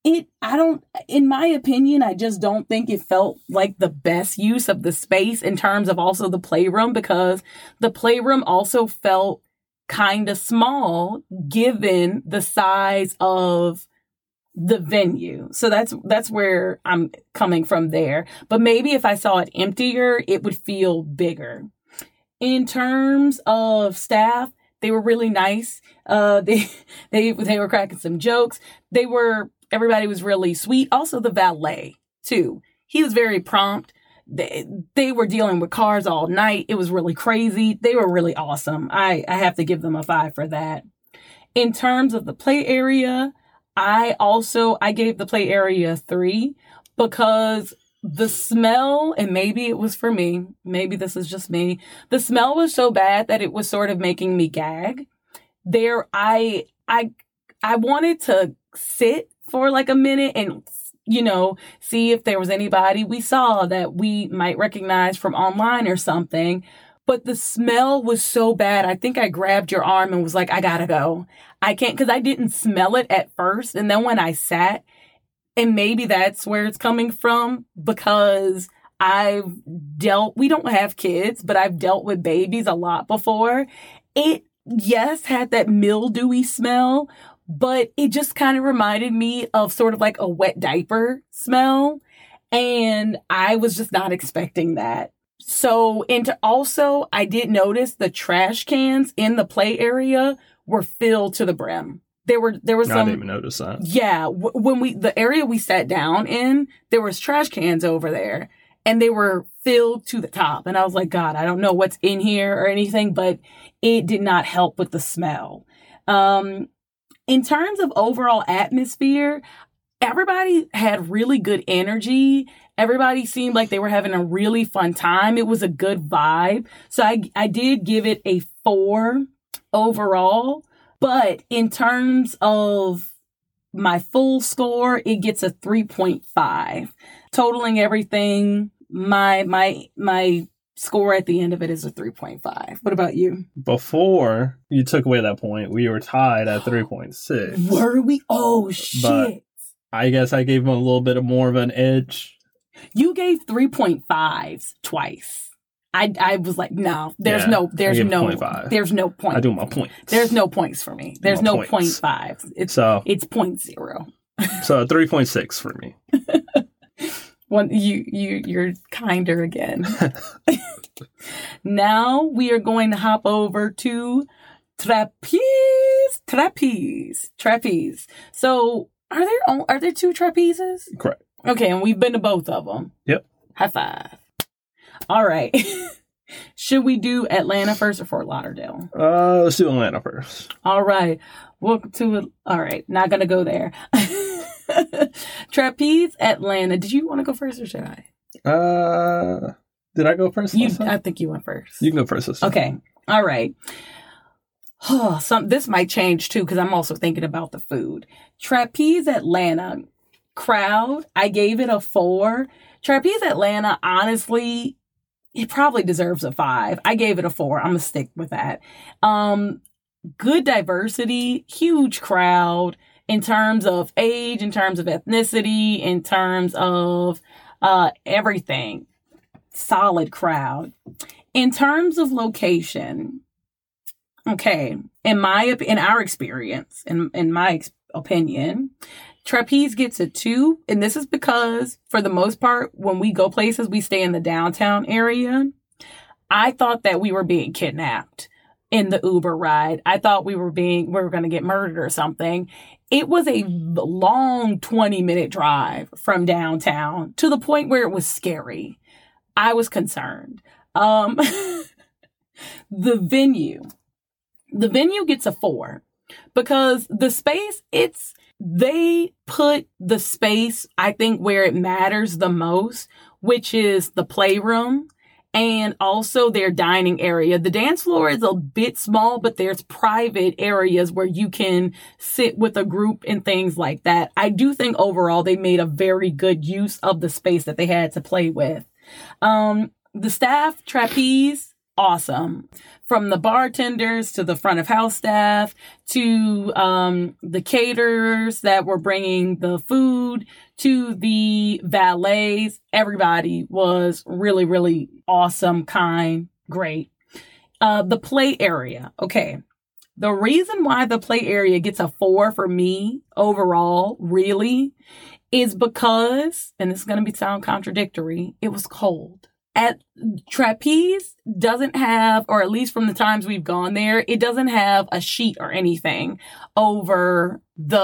Speaker 2: In my opinion, I just don't think it felt like the best use of the space in terms of also the playroom, because the playroom also felt kind of small given the size of the venue. So that's where I'm coming from there. But maybe if I saw it emptier, it would feel bigger. In terms of staff, they were really nice. They were cracking some jokes. Everybody was really sweet. Also the valet too. He was very prompt. They were dealing with cars all night. It was really crazy. They were really awesome. I have to give them a 5 for that. In terms of the play area, I gave the play area 3 because the smell, and maybe it was for me, maybe this is just me, the smell was so bad that it was sort of making me gag. I wanted to sit for like a minute and, see if there was anybody we saw that we might recognize from online or something. But the smell was so bad. I think I grabbed your arm and was like, I gotta go. I can't, because I didn't smell it at first. And then when I sat, and maybe that's where it's coming from, because we don't have kids, but I've dealt with babies a lot before. It, yes, had that mildewy smell, but it just kind of reminded me of sort of like a wet diaper smell. And I was just not expecting that. So, also, I did notice the trash cans in the play area were filled to the brim. There was some.
Speaker 3: I didn't even notice that.
Speaker 2: Yeah, when the area we sat down in, there was trash cans over there, and they were filled to the top. And I was like, God, I don't know what's in here or anything, but it did not help with the smell. In terms of overall atmosphere, everybody had really good energy. Everybody seemed like they were having a really fun time. It was a good vibe. So I did give it a 4 overall. But in terms of my full score, it gets a 3.5. Totaling everything, my score at the end of it is a 3.5. What about you?
Speaker 3: Before you took away that point, we were tied at 3.6.
Speaker 2: Were we? Oh, shit.
Speaker 3: But I guess I gave him a little bit more of an edge.
Speaker 2: You gave 3.5s twice. I was like, no, there's no point.
Speaker 3: I do my points.
Speaker 2: There's no points for me. There's no 0.5. It's 0.0.
Speaker 3: So 3.6 for me.
Speaker 2: You're kinder again. Now we are going to hop over to trapeze. So are there 2 trapezes?
Speaker 3: Correct.
Speaker 2: Okay, and we've been to both of them.
Speaker 3: Yep.
Speaker 2: High five. All right. Should we do Atlanta first or Fort Lauderdale?
Speaker 3: Let's do Atlanta first.
Speaker 2: All right. Welcome to it. All right. Not going to go there. Trapeze, Atlanta. Did you want to go first or should I?
Speaker 3: Did I go first?
Speaker 2: I think you went first.
Speaker 3: You can go first this time.
Speaker 2: Okay. All right. This might change too, because I'm also thinking about the food. Trapeze, Atlanta. Crowd, I gave it a 4. Trapeze Atlanta, honestly, it probably deserves a 5. I gave it a 4. I'm gonna stick with that. Good diversity, huge crowd in terms of age, in terms of ethnicity, in terms of everything. Solid crowd. In terms of location, okay, in our experience, in my opinion, Trapeze gets a 2, and this is because, for the most part, when we go places, we stay in the downtown area. I thought that we were being kidnapped in the Uber ride. I thought we were going to get murdered or something. It was a long 20-minute drive from downtown to the point where it was scary. I was concerned. The venue gets a 4 because the space, they put the space, I think, where it matters the most, which is the playroom and also their dining area. The dance floor is a bit small, but there's private areas where you can sit with a group and things like that. I do think overall they made a very good use of the space that they had to play with. The staff, trapeze, awesome. From the bartenders to the front of house staff to the caterers that were bringing the food to the valets, everybody was really, really awesome, kind, great. The play area. Okay. The reason why the play area gets a 4 for me overall, really, is because, and this is going to sound contradictory, it was cold. At Trapeze doesn't have, or at least from the times we've gone there, it doesn't have a sheet or anything over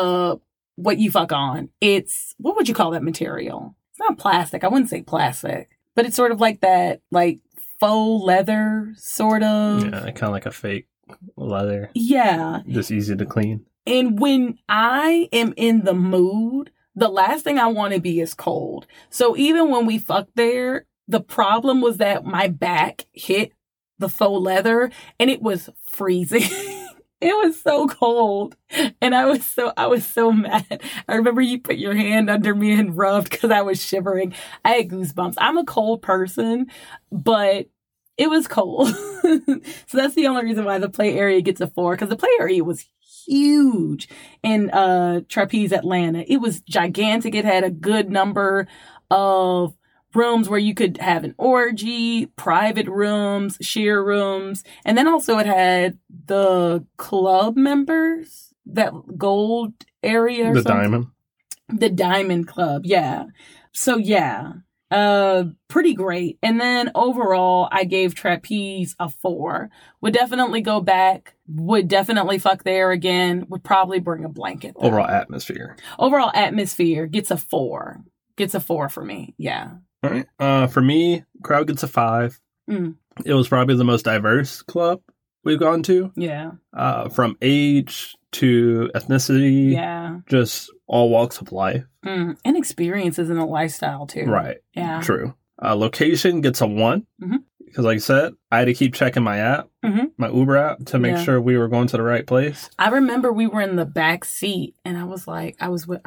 Speaker 2: what you fuck on. It's, what would you call that material? It's not plastic. I wouldn't say plastic, but it's sort of like that, like faux leather, sort of.
Speaker 3: Yeah, kind of like a fake leather.
Speaker 2: Yeah.
Speaker 3: Just easy to clean.
Speaker 2: And when I am in the mood, the last thing I want to be is cold. So even when we fucked there, the problem was that my back hit the faux leather and it was freezing. It was so cold. And I was so mad. I remember you put your hand under me and rubbed because I was shivering. I had goosebumps. I'm a cold person, but it was cold. So that's the only reason why the play area gets a 4, because the play area was huge in Trapeze Atlanta. It was gigantic. It had a good number of rooms where you could have an orgy, private rooms, sheer rooms. And then also it had the club members, that gold area.
Speaker 3: The diamond.
Speaker 2: The Diamond Club. Yeah. So yeah, pretty great. And then overall I gave Trapeze a 4. Would definitely go back. Would definitely fuck there again. Would probably bring a blanket though.
Speaker 3: Overall atmosphere.
Speaker 2: Overall atmosphere gets a 4. Gets a 4 for me. Yeah.
Speaker 3: All right. For me, crowd gets a 5. It was probably the most diverse club we've gone to.
Speaker 2: Yeah.
Speaker 3: From age to ethnicity.
Speaker 2: Yeah.
Speaker 3: Just all walks of life.
Speaker 2: And experiences in a lifestyle too.
Speaker 3: Right.
Speaker 2: Yeah.
Speaker 3: True. Location gets a 1. Because like I said, I had to keep checking my app, my Uber app, to make sure we were going to the right place.
Speaker 2: I remember we were in the back seat and I was like,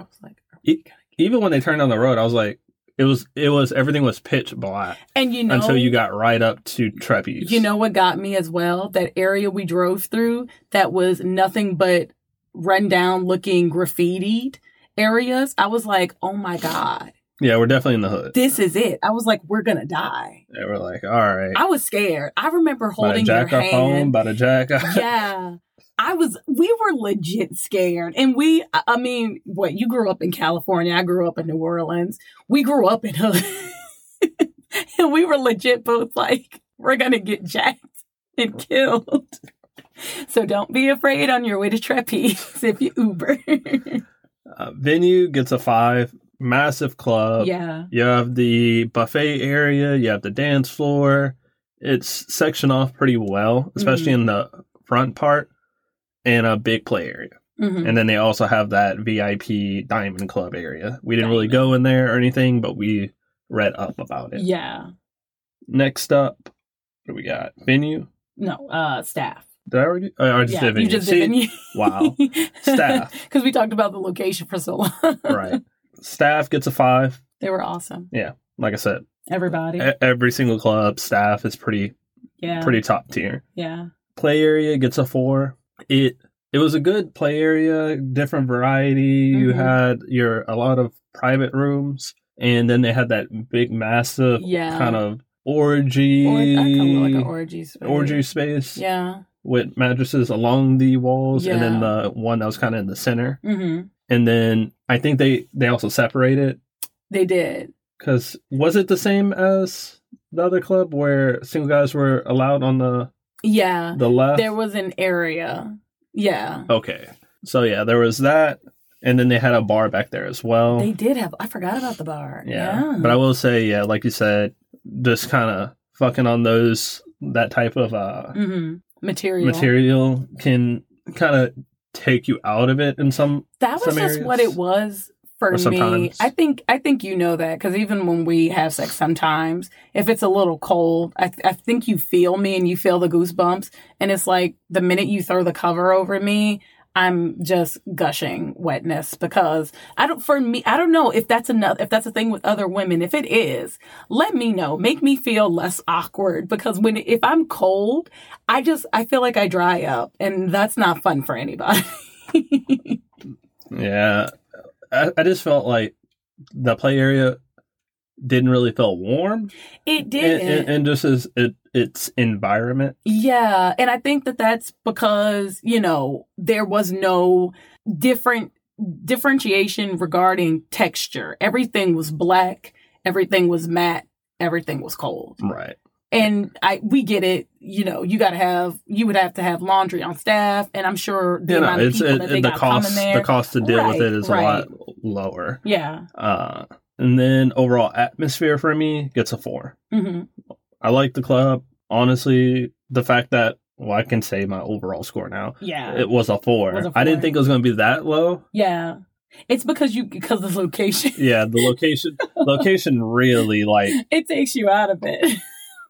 Speaker 3: even when they turned on the road, I was like, it was everything was pitch black.
Speaker 2: And you know,
Speaker 3: until you got right up to Trapeze.
Speaker 2: You know what got me as well? That area we drove through that was nothing but rundown looking graffitied areas. I was like, oh my God.
Speaker 3: Yeah, we're definitely in the hood.
Speaker 2: This is it. I was like, we're gonna die.
Speaker 3: Yeah, we're like, all right.
Speaker 2: I was scared. I remember holding your hand.
Speaker 3: About a jack up.
Speaker 2: Yeah. We were legit scared. And I mean, you grew up in California. I grew up in New Orleans. We grew up in hood. And we were legit both like, we're going to get jacked and killed. So don't be afraid on your way to Trapeze if you Uber.
Speaker 3: Venue gets a 5. Massive club.
Speaker 2: Yeah.
Speaker 3: You have the buffet area. You have the dance floor. It's sectioned off pretty well, especially in the front part. And a big play area. And then they also have that VIP Diamond Club area. We didn't really go in there or anything, but we read up about it.
Speaker 2: Yeah.
Speaker 3: Next up, what do we got? Venue?
Speaker 2: No, staff.
Speaker 3: Did I already? I just did venue.
Speaker 2: You just did venue.
Speaker 3: Wow. Staff.
Speaker 2: Because we talked about the location for so long.
Speaker 3: Right. Staff gets a 5.
Speaker 2: They were awesome.
Speaker 3: Yeah. Like I said.
Speaker 2: Everybody.
Speaker 3: Every single club staff is pretty top tier.
Speaker 2: Yeah.
Speaker 3: Play area gets a 4. It was a good play area, different variety. You had a lot of private rooms, and then they had that big, massive kind of orgy.
Speaker 2: I call it like an orgy space.
Speaker 3: Orgy space.
Speaker 2: Yeah.
Speaker 3: With mattresses along the walls, and then the one that was kind of in the center. And then I think they also separated.
Speaker 2: They did.
Speaker 3: Because was it the same as the other club where single guys were allowed on the left?
Speaker 2: There was an area. Yeah.
Speaker 3: Okay. So yeah, there was that. And then they had a bar back there as well.
Speaker 2: They did have, I forgot about the bar. Yeah.
Speaker 3: But I will say, like you said, just kind of fucking on that type of material can kind of take you out of it in some.
Speaker 2: That was
Speaker 3: some
Speaker 2: just
Speaker 3: areas.
Speaker 2: what it was for me.
Speaker 3: Sometimes.
Speaker 2: I think you know that, because even when we have sex, sometimes if it's a little cold, I think you feel me and you feel the goosebumps, and it's like the minute you throw the cover over me, I'm just gushing wetness, because I don't know if that's a thing with other women. If it is, let me know. Make me feel less awkward, because if I'm cold, I feel like I dry up, and that's not fun for anybody.
Speaker 3: Yeah. I just felt like the play area didn't really feel warm.
Speaker 2: It didn't.
Speaker 3: And just as its environment.
Speaker 2: Yeah. And I think that's because, there was no differentiation regarding texture. Everything was black. Everything was matte. Everything was cold.
Speaker 3: Right.
Speaker 2: And we get it. You would have to have laundry on staff, and I'm sure the amount of people that they got coming there.
Speaker 3: The cost to deal with it is a lot lower.
Speaker 2: Yeah.
Speaker 3: And then overall atmosphere for me gets a 4.
Speaker 2: Mm-hmm.
Speaker 3: I like the club. Honestly, the fact that, I can say my overall score now.
Speaker 2: Yeah.
Speaker 3: It was a 4. I didn't think it was going to be that low.
Speaker 2: Yeah. It's because of the location.
Speaker 3: Yeah, the location really
Speaker 2: it takes you out of it.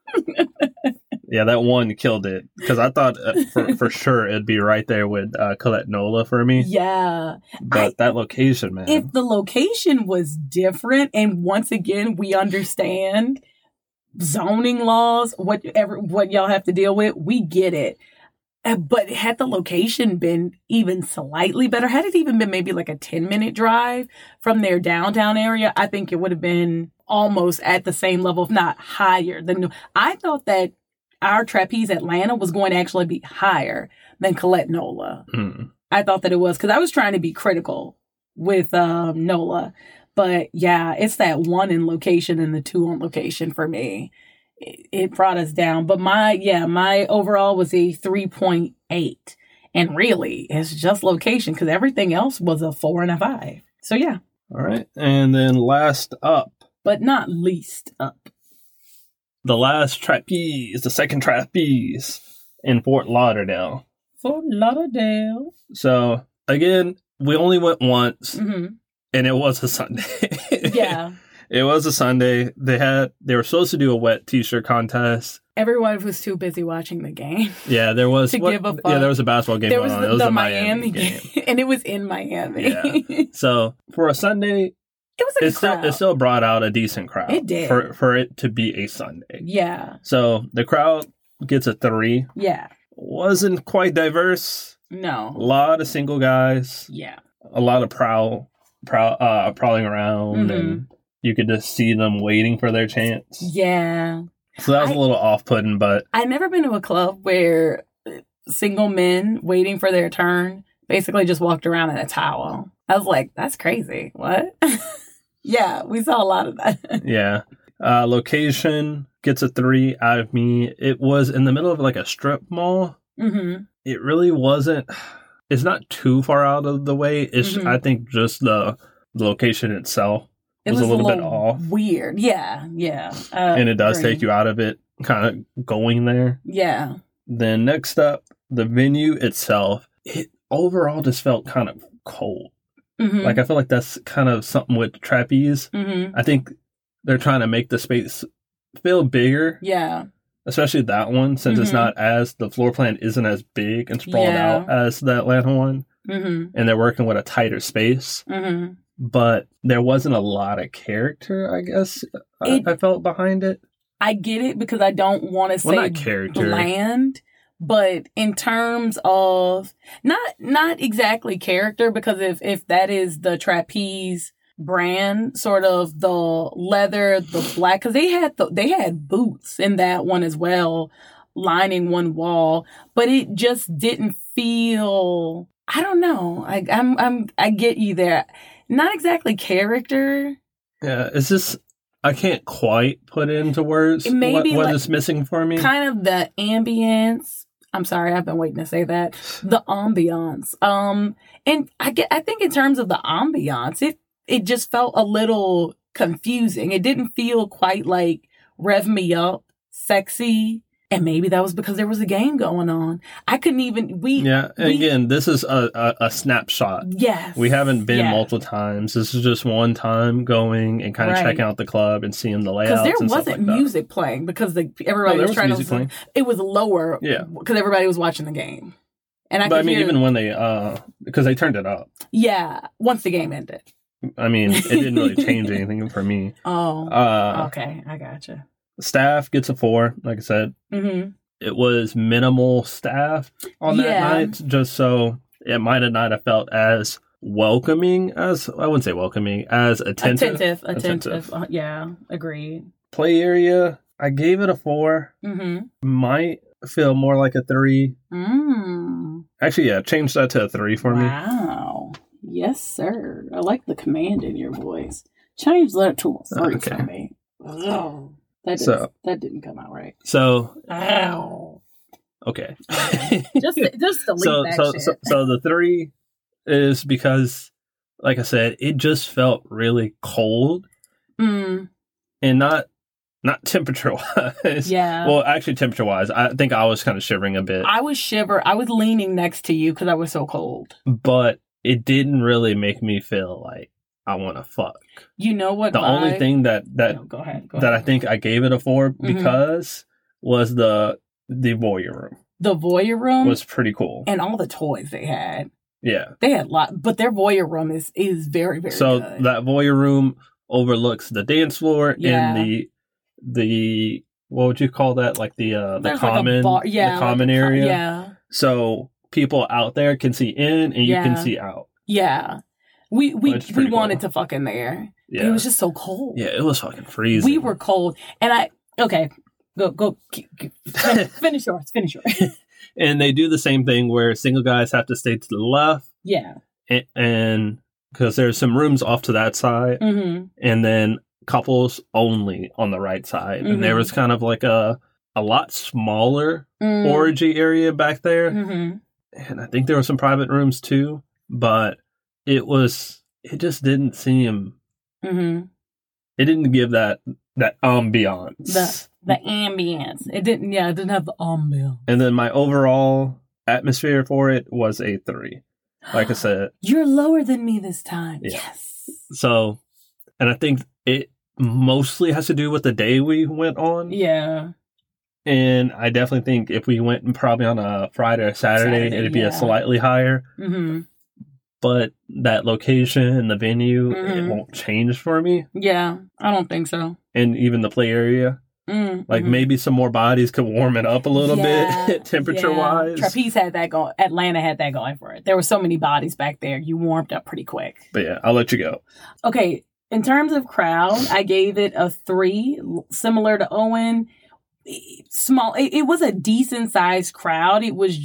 Speaker 3: Yeah, that one killed it, because I thought for sure it'd be right there with Colette Nola for me.
Speaker 2: Yeah.
Speaker 3: But that location, man.
Speaker 2: If the location was different, and once again, we understand zoning laws, what y'all have to deal with, we get it. But had the location been even slightly better, had it even been maybe like a 10-minute drive from their downtown area, I think it would have been almost at the same level, if not higher than. I thought that our Trapeze Atlanta was going to actually be higher than Colette Nola.
Speaker 3: Mm.
Speaker 2: I thought that it was, because I was trying to be critical with Nola. But yeah, it's that 1 in location and the 2 on location for me. It brought us down. But my overall was a 3.8. And really, it's just location, because everything else was a 4 and a 5. So yeah.
Speaker 3: All right. And then last up,
Speaker 2: but not least up,
Speaker 3: the last trapeze, the second trapeze in Fort Lauderdale.
Speaker 2: Fort Lauderdale.
Speaker 3: So again, we only went once,
Speaker 2: mm-hmm.
Speaker 3: and it was a Sunday.
Speaker 2: Yeah.
Speaker 3: It was a Sunday. They were supposed to do a wet t-shirt contest.
Speaker 2: Everyone was too busy watching the game.
Speaker 3: Yeah, there was
Speaker 2: give a fuck.
Speaker 3: Yeah, there was a basketball game going on. It was the Miami game.
Speaker 2: And it was in Miami.
Speaker 3: Yeah. So for a Sunday,
Speaker 2: it was a crowd.
Speaker 3: It still brought out a decent crowd.
Speaker 2: It did.
Speaker 3: For it to be a Sunday.
Speaker 2: Yeah.
Speaker 3: So the crowd gets a 3.
Speaker 2: Yeah.
Speaker 3: Wasn't quite diverse.
Speaker 2: No.
Speaker 3: A lot of single guys.
Speaker 2: Yeah.
Speaker 3: A lot of prowling around,
Speaker 2: mm-hmm.
Speaker 3: and you could just see them waiting for their chance.
Speaker 2: Yeah.
Speaker 3: So that was a little off-putting, but
Speaker 2: I've never been to a club where single men waiting for their turn basically just walked around in a towel. I was like, that's crazy. What? Yeah, we saw a lot of that.
Speaker 3: Yeah. Location gets a 3 out of me. It was in the middle of like a strip mall.
Speaker 2: Mm-hmm.
Speaker 3: It really wasn't. It's not too far out of the way. It's
Speaker 2: mm-hmm.
Speaker 3: I think just the location itself was a little bit off.
Speaker 2: Weird. Yeah.
Speaker 3: And it does take you out of it, kind of going there.
Speaker 2: Yeah.
Speaker 3: Then next up, the venue itself, it overall just felt kind of cold.
Speaker 2: Mm-hmm.
Speaker 3: Like, I feel like that's kind of something with trapeze.
Speaker 2: Mm-hmm.
Speaker 3: I think they're trying to make the space feel bigger.
Speaker 2: Yeah.
Speaker 3: Especially that one, since
Speaker 2: mm-hmm.
Speaker 3: it's not the floor plan isn't as big and sprawled out as the Atlanta one.
Speaker 2: Mm-hmm.
Speaker 3: And they're working with a tighter space.
Speaker 2: Mm-hmm.
Speaker 3: But there wasn't a lot of character, I guess, I felt behind it.
Speaker 2: I get it, because I don't want to say
Speaker 3: not character.
Speaker 2: Bland, but in terms of not exactly character, because if that is the trapeze brand, sort of the leather, the black, because they had boots in that one as well, lining one wall, but it just didn't feel. I don't know. I get you there. Not exactly character.
Speaker 3: Yeah, it's just I can't quite put into words what is missing for me.
Speaker 2: Kind of the ambience. I'm sorry, I've been waiting to say that. The ambiance. And I think in terms of the ambiance, it just felt a little confusing. It didn't feel quite like rev me up, sexy. And maybe that was because there was a game going on. I couldn't even,
Speaker 3: again, this is a snapshot.
Speaker 2: Yes.
Speaker 3: We haven't been multiple times. This is just one time going and kind of checking out the club and seeing the layouts.
Speaker 2: Because there
Speaker 3: and
Speaker 2: wasn't
Speaker 3: stuff like
Speaker 2: music playing because everybody was trying to
Speaker 3: playing.
Speaker 2: It was lower because everybody was watching the game. And I mean,
Speaker 3: even when they, because they turned it up.
Speaker 2: Yeah, once the game ended.
Speaker 3: I mean, it didn't really change anything for me.
Speaker 2: Oh, okay. I gotcha.
Speaker 3: Staff gets a 4, like I said.
Speaker 2: Mm-hmm.
Speaker 3: It was minimal staff on that night, just so it might not have felt as welcoming as, I wouldn't say welcoming, as attentive.
Speaker 2: Attentive. Yeah, agreed.
Speaker 3: Play area, I gave it a 4.
Speaker 2: Mm-hmm.
Speaker 3: Might feel more like a 3. Actually, change that to a 3 for me.
Speaker 2: Wow. Yes, sir. I like the command in your voice. Change that to a 3 for me. Oh. That didn't come out right.
Speaker 3: So,
Speaker 2: okay. just delete that shit.
Speaker 3: So the 3 is because, like I said, it just felt really cold, and not temperature wise.
Speaker 2: Yeah.
Speaker 3: Well, actually, temperature wise, I think I was kind of shivering a bit.
Speaker 2: I was leaning next to you because I was so cold.
Speaker 3: But it didn't really make me feel like I want to fuck.
Speaker 2: You know what?
Speaker 3: The only thing that
Speaker 2: go ahead.
Speaker 3: I think I gave it a 4 because was the voyeur room.
Speaker 2: The voyeur room
Speaker 3: was pretty cool,
Speaker 2: and all the toys they had.
Speaker 3: Yeah,
Speaker 2: they had a lot, but their voyeur room is very, very
Speaker 3: so
Speaker 2: good.
Speaker 3: That voyeur room overlooks the dance floor and the what would you call that? Like the common the common area.
Speaker 2: Yeah.
Speaker 3: So people out there can see in and you can see out.
Speaker 2: Yeah. We wanted to fuck in there. Yeah. It was just so cold.
Speaker 3: Yeah, it was fucking freezing.
Speaker 2: We were cold. And go finish yours.
Speaker 3: And they do the same thing where single guys have to stay to the left.
Speaker 2: Yeah.
Speaker 3: And because there's some rooms off to that side.
Speaker 2: Mm-hmm.
Speaker 3: And then couples only on the right side. Mm-hmm. And there was kind of like a lot smaller orgy area back there.
Speaker 2: Mm-hmm.
Speaker 3: And I think there were some private rooms too. But it just didn't seem, it didn't give that ambiance.
Speaker 2: The ambience. It didn't have the ambiance.
Speaker 3: And then my overall atmosphere for it was a 3. Like I said.
Speaker 2: You're lower than me this time.
Speaker 3: Yeah.
Speaker 2: Yes.
Speaker 3: So, and I think it mostly has to do with the day we went on.
Speaker 2: Yeah.
Speaker 3: And I definitely think if we went probably on a Friday or Saturday it'd be a slightly higher.
Speaker 2: Mm-hmm.
Speaker 3: But that location and the venue, it won't change for me.
Speaker 2: Yeah, I don't think so.
Speaker 3: And even the play area. Like maybe some more bodies could warm it up a little bit, temperature-wise.
Speaker 2: Trapeze had that going. Atlanta had that going for it. There were so many bodies back there. You warmed up pretty quick.
Speaker 3: But yeah, I'll let you go.
Speaker 2: Okay, in terms of crowd, I gave it a 3, similar to Owen. Small. It was a decent-sized crowd. It was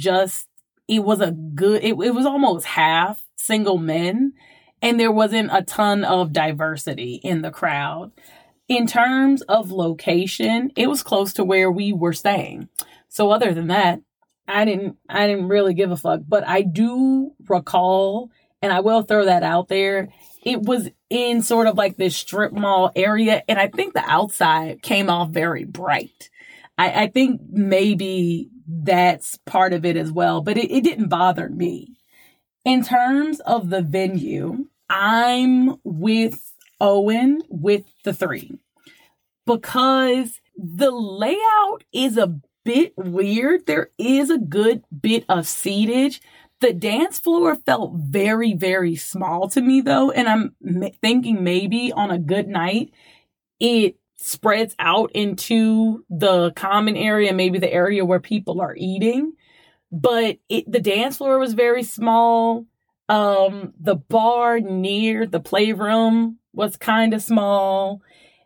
Speaker 2: almost half single men, and there wasn't a ton of diversity in the crowd. In terms of location, it was close to where we were staying. So other than that, I didn't really give a fuck. But I do recall, and I will throw that out there, it was in sort of like this strip mall area, and I think the outside came off very bright. I think maybe that's part of it as well, but it didn't bother me. In terms of the venue, I'm with Owen with the 3 because the layout is a bit weird. There is a good bit of seatage. The dance floor felt very, very small to me though. And I'm thinking maybe on a good night, it spreads out into the common area, maybe the area where people are eating. But the dance floor was very small. The bar near the playroom was kind of small.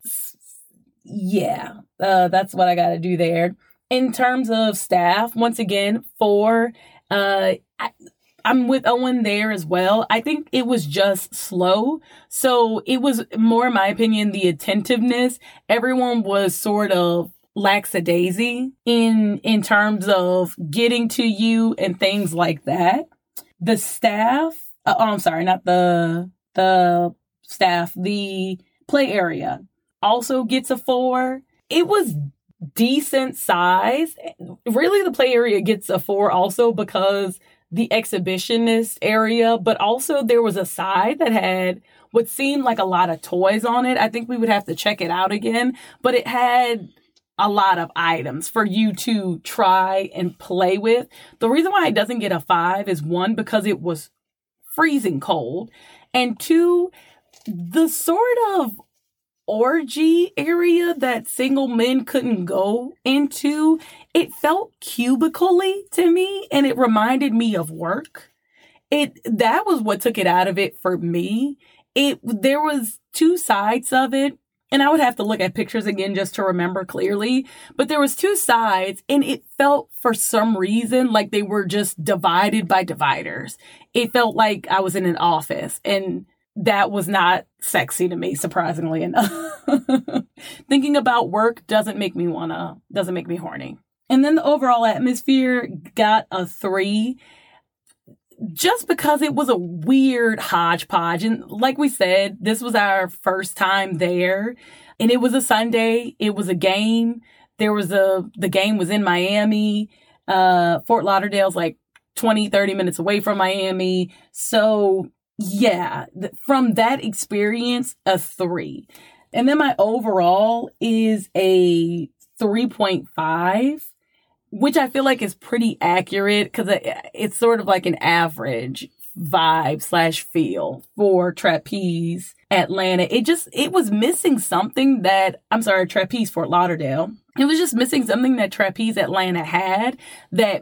Speaker 2: Yeah, that's what I got to do there. In terms of staff, once again, 4. I'm with Owen there as well. I think it was just slow. So it was more, in my opinion, the attentiveness. Everyone was sort of lackadaisy in terms of getting to you and things like that. The staff, I'm sorry, not the staff, the play area also gets a 4. it was decent size. Really, the play area gets a 4 also because the exhibitionist area, but also there was a side that had what seemed like a lot of toys on it. I think we would have to check it out again, but it had a lot of items for you to try and play with. The reason why it doesn't get a 5 is 1, because it was freezing cold, and 2, the sort of orgy area that single men couldn't go into, it felt cubicle-y to me, and it reminded me of work. That was what took it out of it for me. There was 2 sides of it, and I would have to look at pictures again just to remember clearly, but there was 2 sides, and it felt for some reason like they were just divided by dividers. It felt like I was in an office, and that was not sexy to me, surprisingly enough. Thinking about work doesn't make me horny. And then the overall atmosphere got a 3, just because it was a weird hodgepodge. And like we said, this was our first time there, and it was a Sunday. It was a game. The game was in Miami. Fort Lauderdale's like 20, 30 minutes away from Miami. So yeah, from that experience, a 3. And then my overall is a 3.5, which I feel like is pretty accurate because it's sort of like an average vibe / feel for Trapeze Atlanta. It was missing something Trapeze Fort Lauderdale. It was just missing something that Trapeze Atlanta had that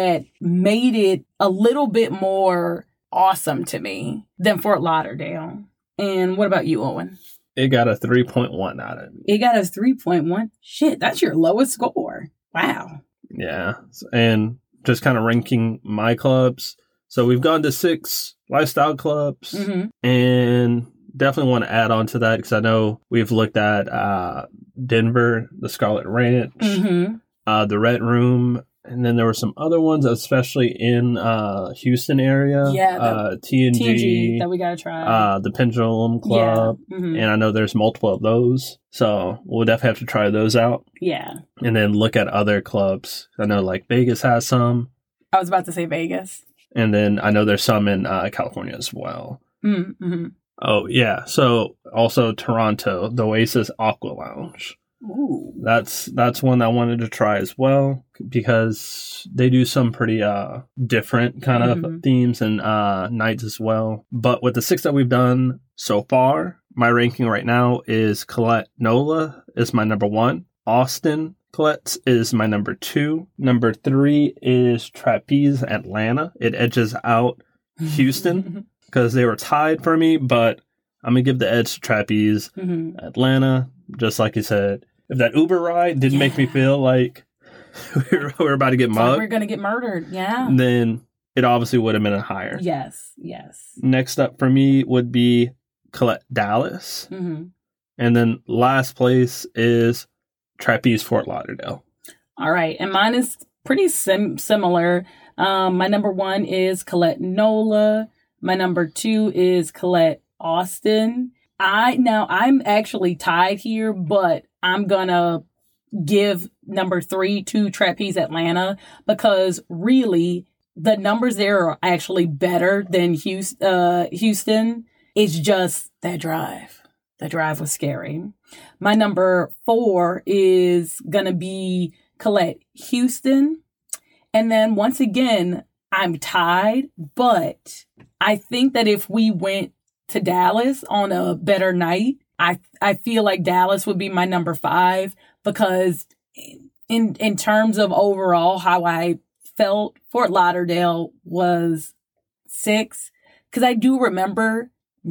Speaker 2: made it a little bit more awesome to me than Fort Lauderdale. And what about you, Owen?
Speaker 3: It got a 3.1 out of it.
Speaker 2: It got a 3.1? Shit, that's your lowest score. Wow.
Speaker 3: Yeah. And just kind of ranking my clubs. So we've gone to 6 lifestyle clubs, and definitely want to add on to that because I know we've looked at Denver, the Scarlet Ranch, the Red Room, and then there were some other ones, especially in Houston area.
Speaker 2: Yeah, TNG that we gotta try.
Speaker 3: The Pendulum Club, and I know there's multiple of those, so we'll definitely have to try those out.
Speaker 2: Yeah, and
Speaker 3: then look at other clubs. I know like Vegas has some.
Speaker 2: I was about to say Vegas,
Speaker 3: and then I know there's some in California as well.
Speaker 2: Mm-hmm.
Speaker 3: Oh yeah, so also Toronto, the Oasis Aqua Lounge.
Speaker 2: Ooh.
Speaker 3: That's one I wanted to try as well because they do some pretty different kind of themes and nights as well. But with the 6 that we've done so far, my ranking right now is Colette NOLA is my number 1. Austin Colette's is my number 2. Number 3 is Trapeze Atlanta. It edges out Houston because they were tied for me, but I'm going to give the edge to Trapeze Atlanta. Just like you said, if that Uber ride didn't make me feel like we were about to get mugged.
Speaker 2: Like we're going to get murdered, yeah.
Speaker 3: Then it obviously would have been a higher.
Speaker 2: Yes.
Speaker 3: Next up for me would be Colette Dallas. And then last place is Trapeze Fort Lauderdale. All
Speaker 2: right. And mine is pretty similar. My number 1 is Colette NOLA. My number 2 is Colette Austin. I'm actually tied here, but I'm gonna give number 3 to Trapeze Atlanta because really the numbers there are actually better than Houston. It's just that drive. The drive was scary. My number 4 is gonna be Colette Houston. And then once again, I'm tied, but I think that if we went to Dallas on a better night, I feel like Dallas would be my number 5 because in terms of overall how I felt, Fort Lauderdale was 6 because I do remember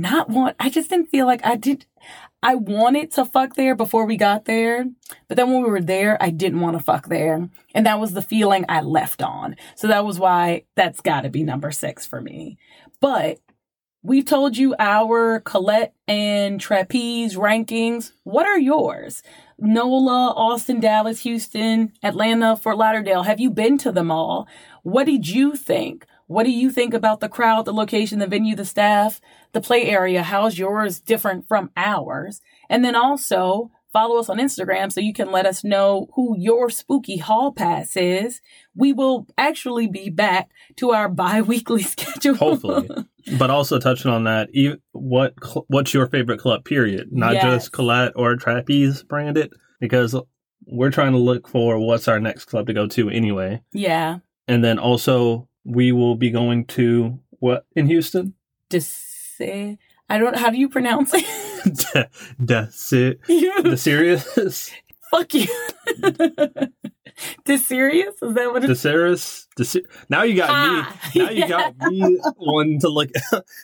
Speaker 2: I just didn't feel like I wanted to fuck there before we got there, but then when we were there, I didn't want to fuck there. And that was the feeling I left on. So that was why that's got to be number 6 for me. But we've told you our Colette and Trapeze rankings. What are yours? NOLA, Austin, Dallas, Houston, Atlanta, Fort Lauderdale. Have you been to them all? What did you think? What do you think about the crowd, the location, the venue, the staff, the play area? How's yours different from ours? And then also, follow us on Instagram so you can let us know who your spooky hall pass is. We will actually be back to our bi-weekly schedule.
Speaker 3: Hopefully. But also touching on that, what's your favorite club, period? Not just Colette or Trapeze branded, because we're trying to look for what's our next club to go to anyway.
Speaker 2: Yeah.
Speaker 3: And then also, we will be going to, what, in Houston?
Speaker 2: How do you pronounce it?
Speaker 3: The Serious?
Speaker 2: Fuck you. Desirius? Is that what it's
Speaker 3: Desirius? Now you got me. Now you got me wanting to look.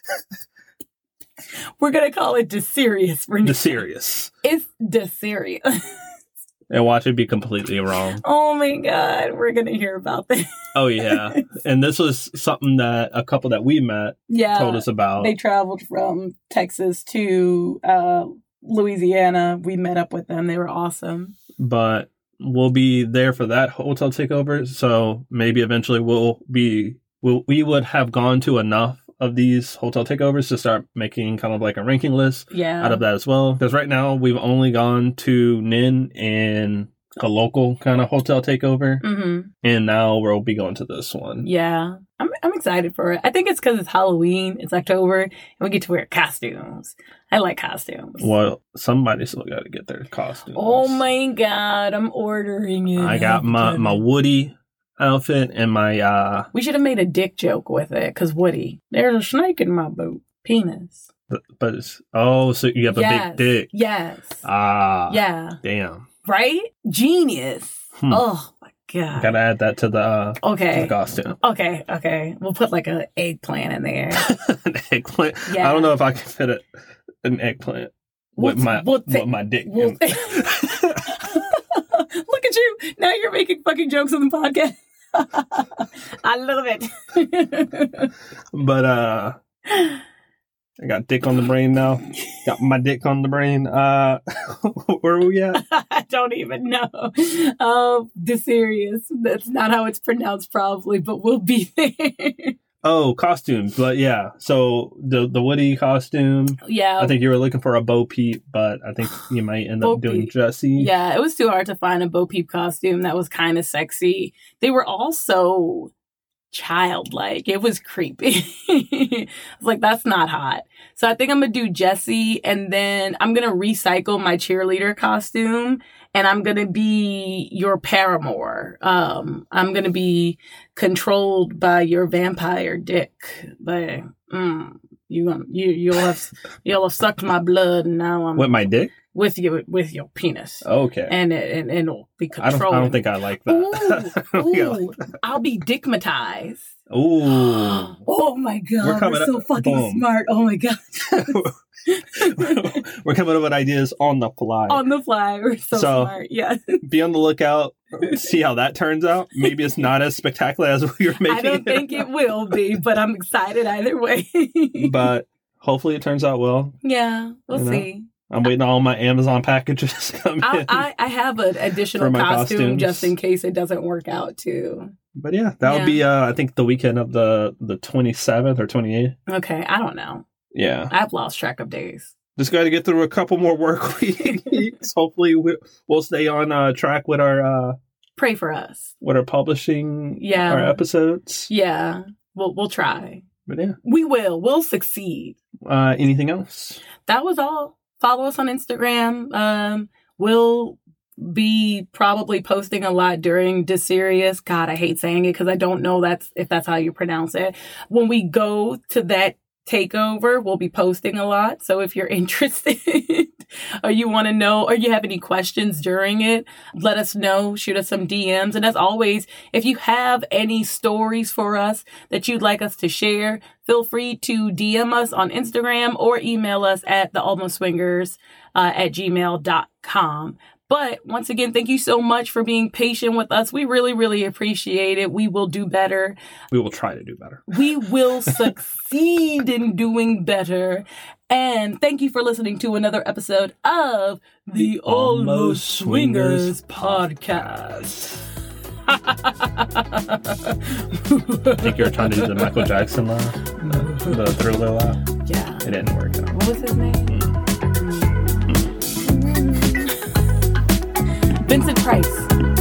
Speaker 2: We're going to call it Desirius.
Speaker 3: Desirius.
Speaker 2: It's Desirius.
Speaker 3: And watch it be completely wrong.
Speaker 2: Oh my God. We're going to hear about this.
Speaker 3: Oh, yeah. And this was something that a couple that we met told us about.
Speaker 2: They traveled from Texas to Louisiana. We met up with them. They were awesome.
Speaker 3: But we'll be there for that hotel takeover. So maybe eventually we would have gone to enough of these hotel takeovers to start making kind of like a ranking list out of that as well. Because right now we've only gone to Nin and a local kind of hotel takeover. Mm-hmm. And now we'll be going to this one.
Speaker 2: Yeah. I'm excited for it. I think it's because it's Halloween, it's October, and we get to wear costumes. I like costumes.
Speaker 3: Well, somebody still got to get their costumes.
Speaker 2: Oh my God, I'm ordering it.
Speaker 3: I got my Woody outfit and my...
Speaker 2: We should have made a dick joke with it, because Woody, there's a snake in my boot. Penis.
Speaker 3: But it's... Oh, so you have a big dick.
Speaker 2: Yes.
Speaker 3: Yeah. Damn.
Speaker 2: Right? Genius. Oh my God.
Speaker 3: Gotta add that to the costume.
Speaker 2: Okay. We'll put like an eggplant in there.
Speaker 3: An eggplant? Yeah. I don't know if I can fit an eggplant with my dick.
Speaker 2: Look at you. Now you're making fucking jokes on the podcast. I love it.
Speaker 3: But I got dick on the brain now. Got my dick on the brain. Where are we at?
Speaker 2: I don't even know. Oh, Desirius. That's not how it's pronounced probably, but we'll be there.
Speaker 3: Oh, costumes. But yeah, so the Woody costume.
Speaker 2: Yeah.
Speaker 3: I think you were looking for a Bo Peep, but I think you might end up doing Jessie.
Speaker 2: Yeah, it was too hard to find a Bo Peep costume that was kind of sexy. They were also childlike. It was creepy. I was like, that's not hot. So I think I'm gonna do Jessie, and then I'm gonna recycle my cheerleader costume, and I'm gonna be your paramour. I'm gonna be controlled by your vampire dick. But you'll have sucked my blood, and now I'm
Speaker 3: with my dick.
Speaker 2: With your penis.
Speaker 3: Okay.
Speaker 2: And it'll be controlled.
Speaker 3: I don't think I like that.
Speaker 2: Ooh, I'll be dickmatized.
Speaker 3: Ooh.
Speaker 2: Oh my God. We're so fucking smart. Oh my God.
Speaker 3: We're coming up with ideas on the fly.
Speaker 2: On the fly. We're so smart. Yeah.
Speaker 3: Be on the lookout. See how that turns out. Maybe it's not as spectacular as we were making.
Speaker 2: I don't think it will be, but I'm excited either way.
Speaker 3: But hopefully it turns out well.
Speaker 2: Yeah. We'll see.
Speaker 3: I'm waiting on all my Amazon packages to come in.
Speaker 2: I have an additional costume just in case it doesn't work out too.
Speaker 3: But yeah, that would be, I think, the weekend of the 27th or 28th.
Speaker 2: Okay, I don't know.
Speaker 3: Yeah.
Speaker 2: I've lost track of days.
Speaker 3: Just got to get through a couple more work weeks. Hopefully we'll stay on track with our...
Speaker 2: Pray for us.
Speaker 3: With our publishing our episodes.
Speaker 2: Yeah, we'll try.
Speaker 3: But yeah.
Speaker 2: We will. We'll succeed.
Speaker 3: Anything else?
Speaker 2: That was all. Follow us on Instagram. We'll be probably posting a lot during Desirius. God, I hate saying it because I don't know if that's how you pronounce it. When we go to that takeover, we'll be posting a lot. So if you're interested or you want to know or you have any questions during it, let us know. Shoot us some DMs. And as always, if you have any stories for us that you'd like us to share, feel free to DM us on Instagram or email us at thealmostswingers@gmail.com. But once again, thank you so much for being patient with us. We really, really appreciate it. We will do better.
Speaker 3: We will try to do better.
Speaker 2: We will succeed in doing better. And thank you for listening to another episode of the Almost Swingers podcast.
Speaker 3: I think you were trying to do the Michael Jackson laugh, the Thriller laugh.
Speaker 2: Yeah.
Speaker 3: It didn't work out.
Speaker 2: What was his name? Vincent Price.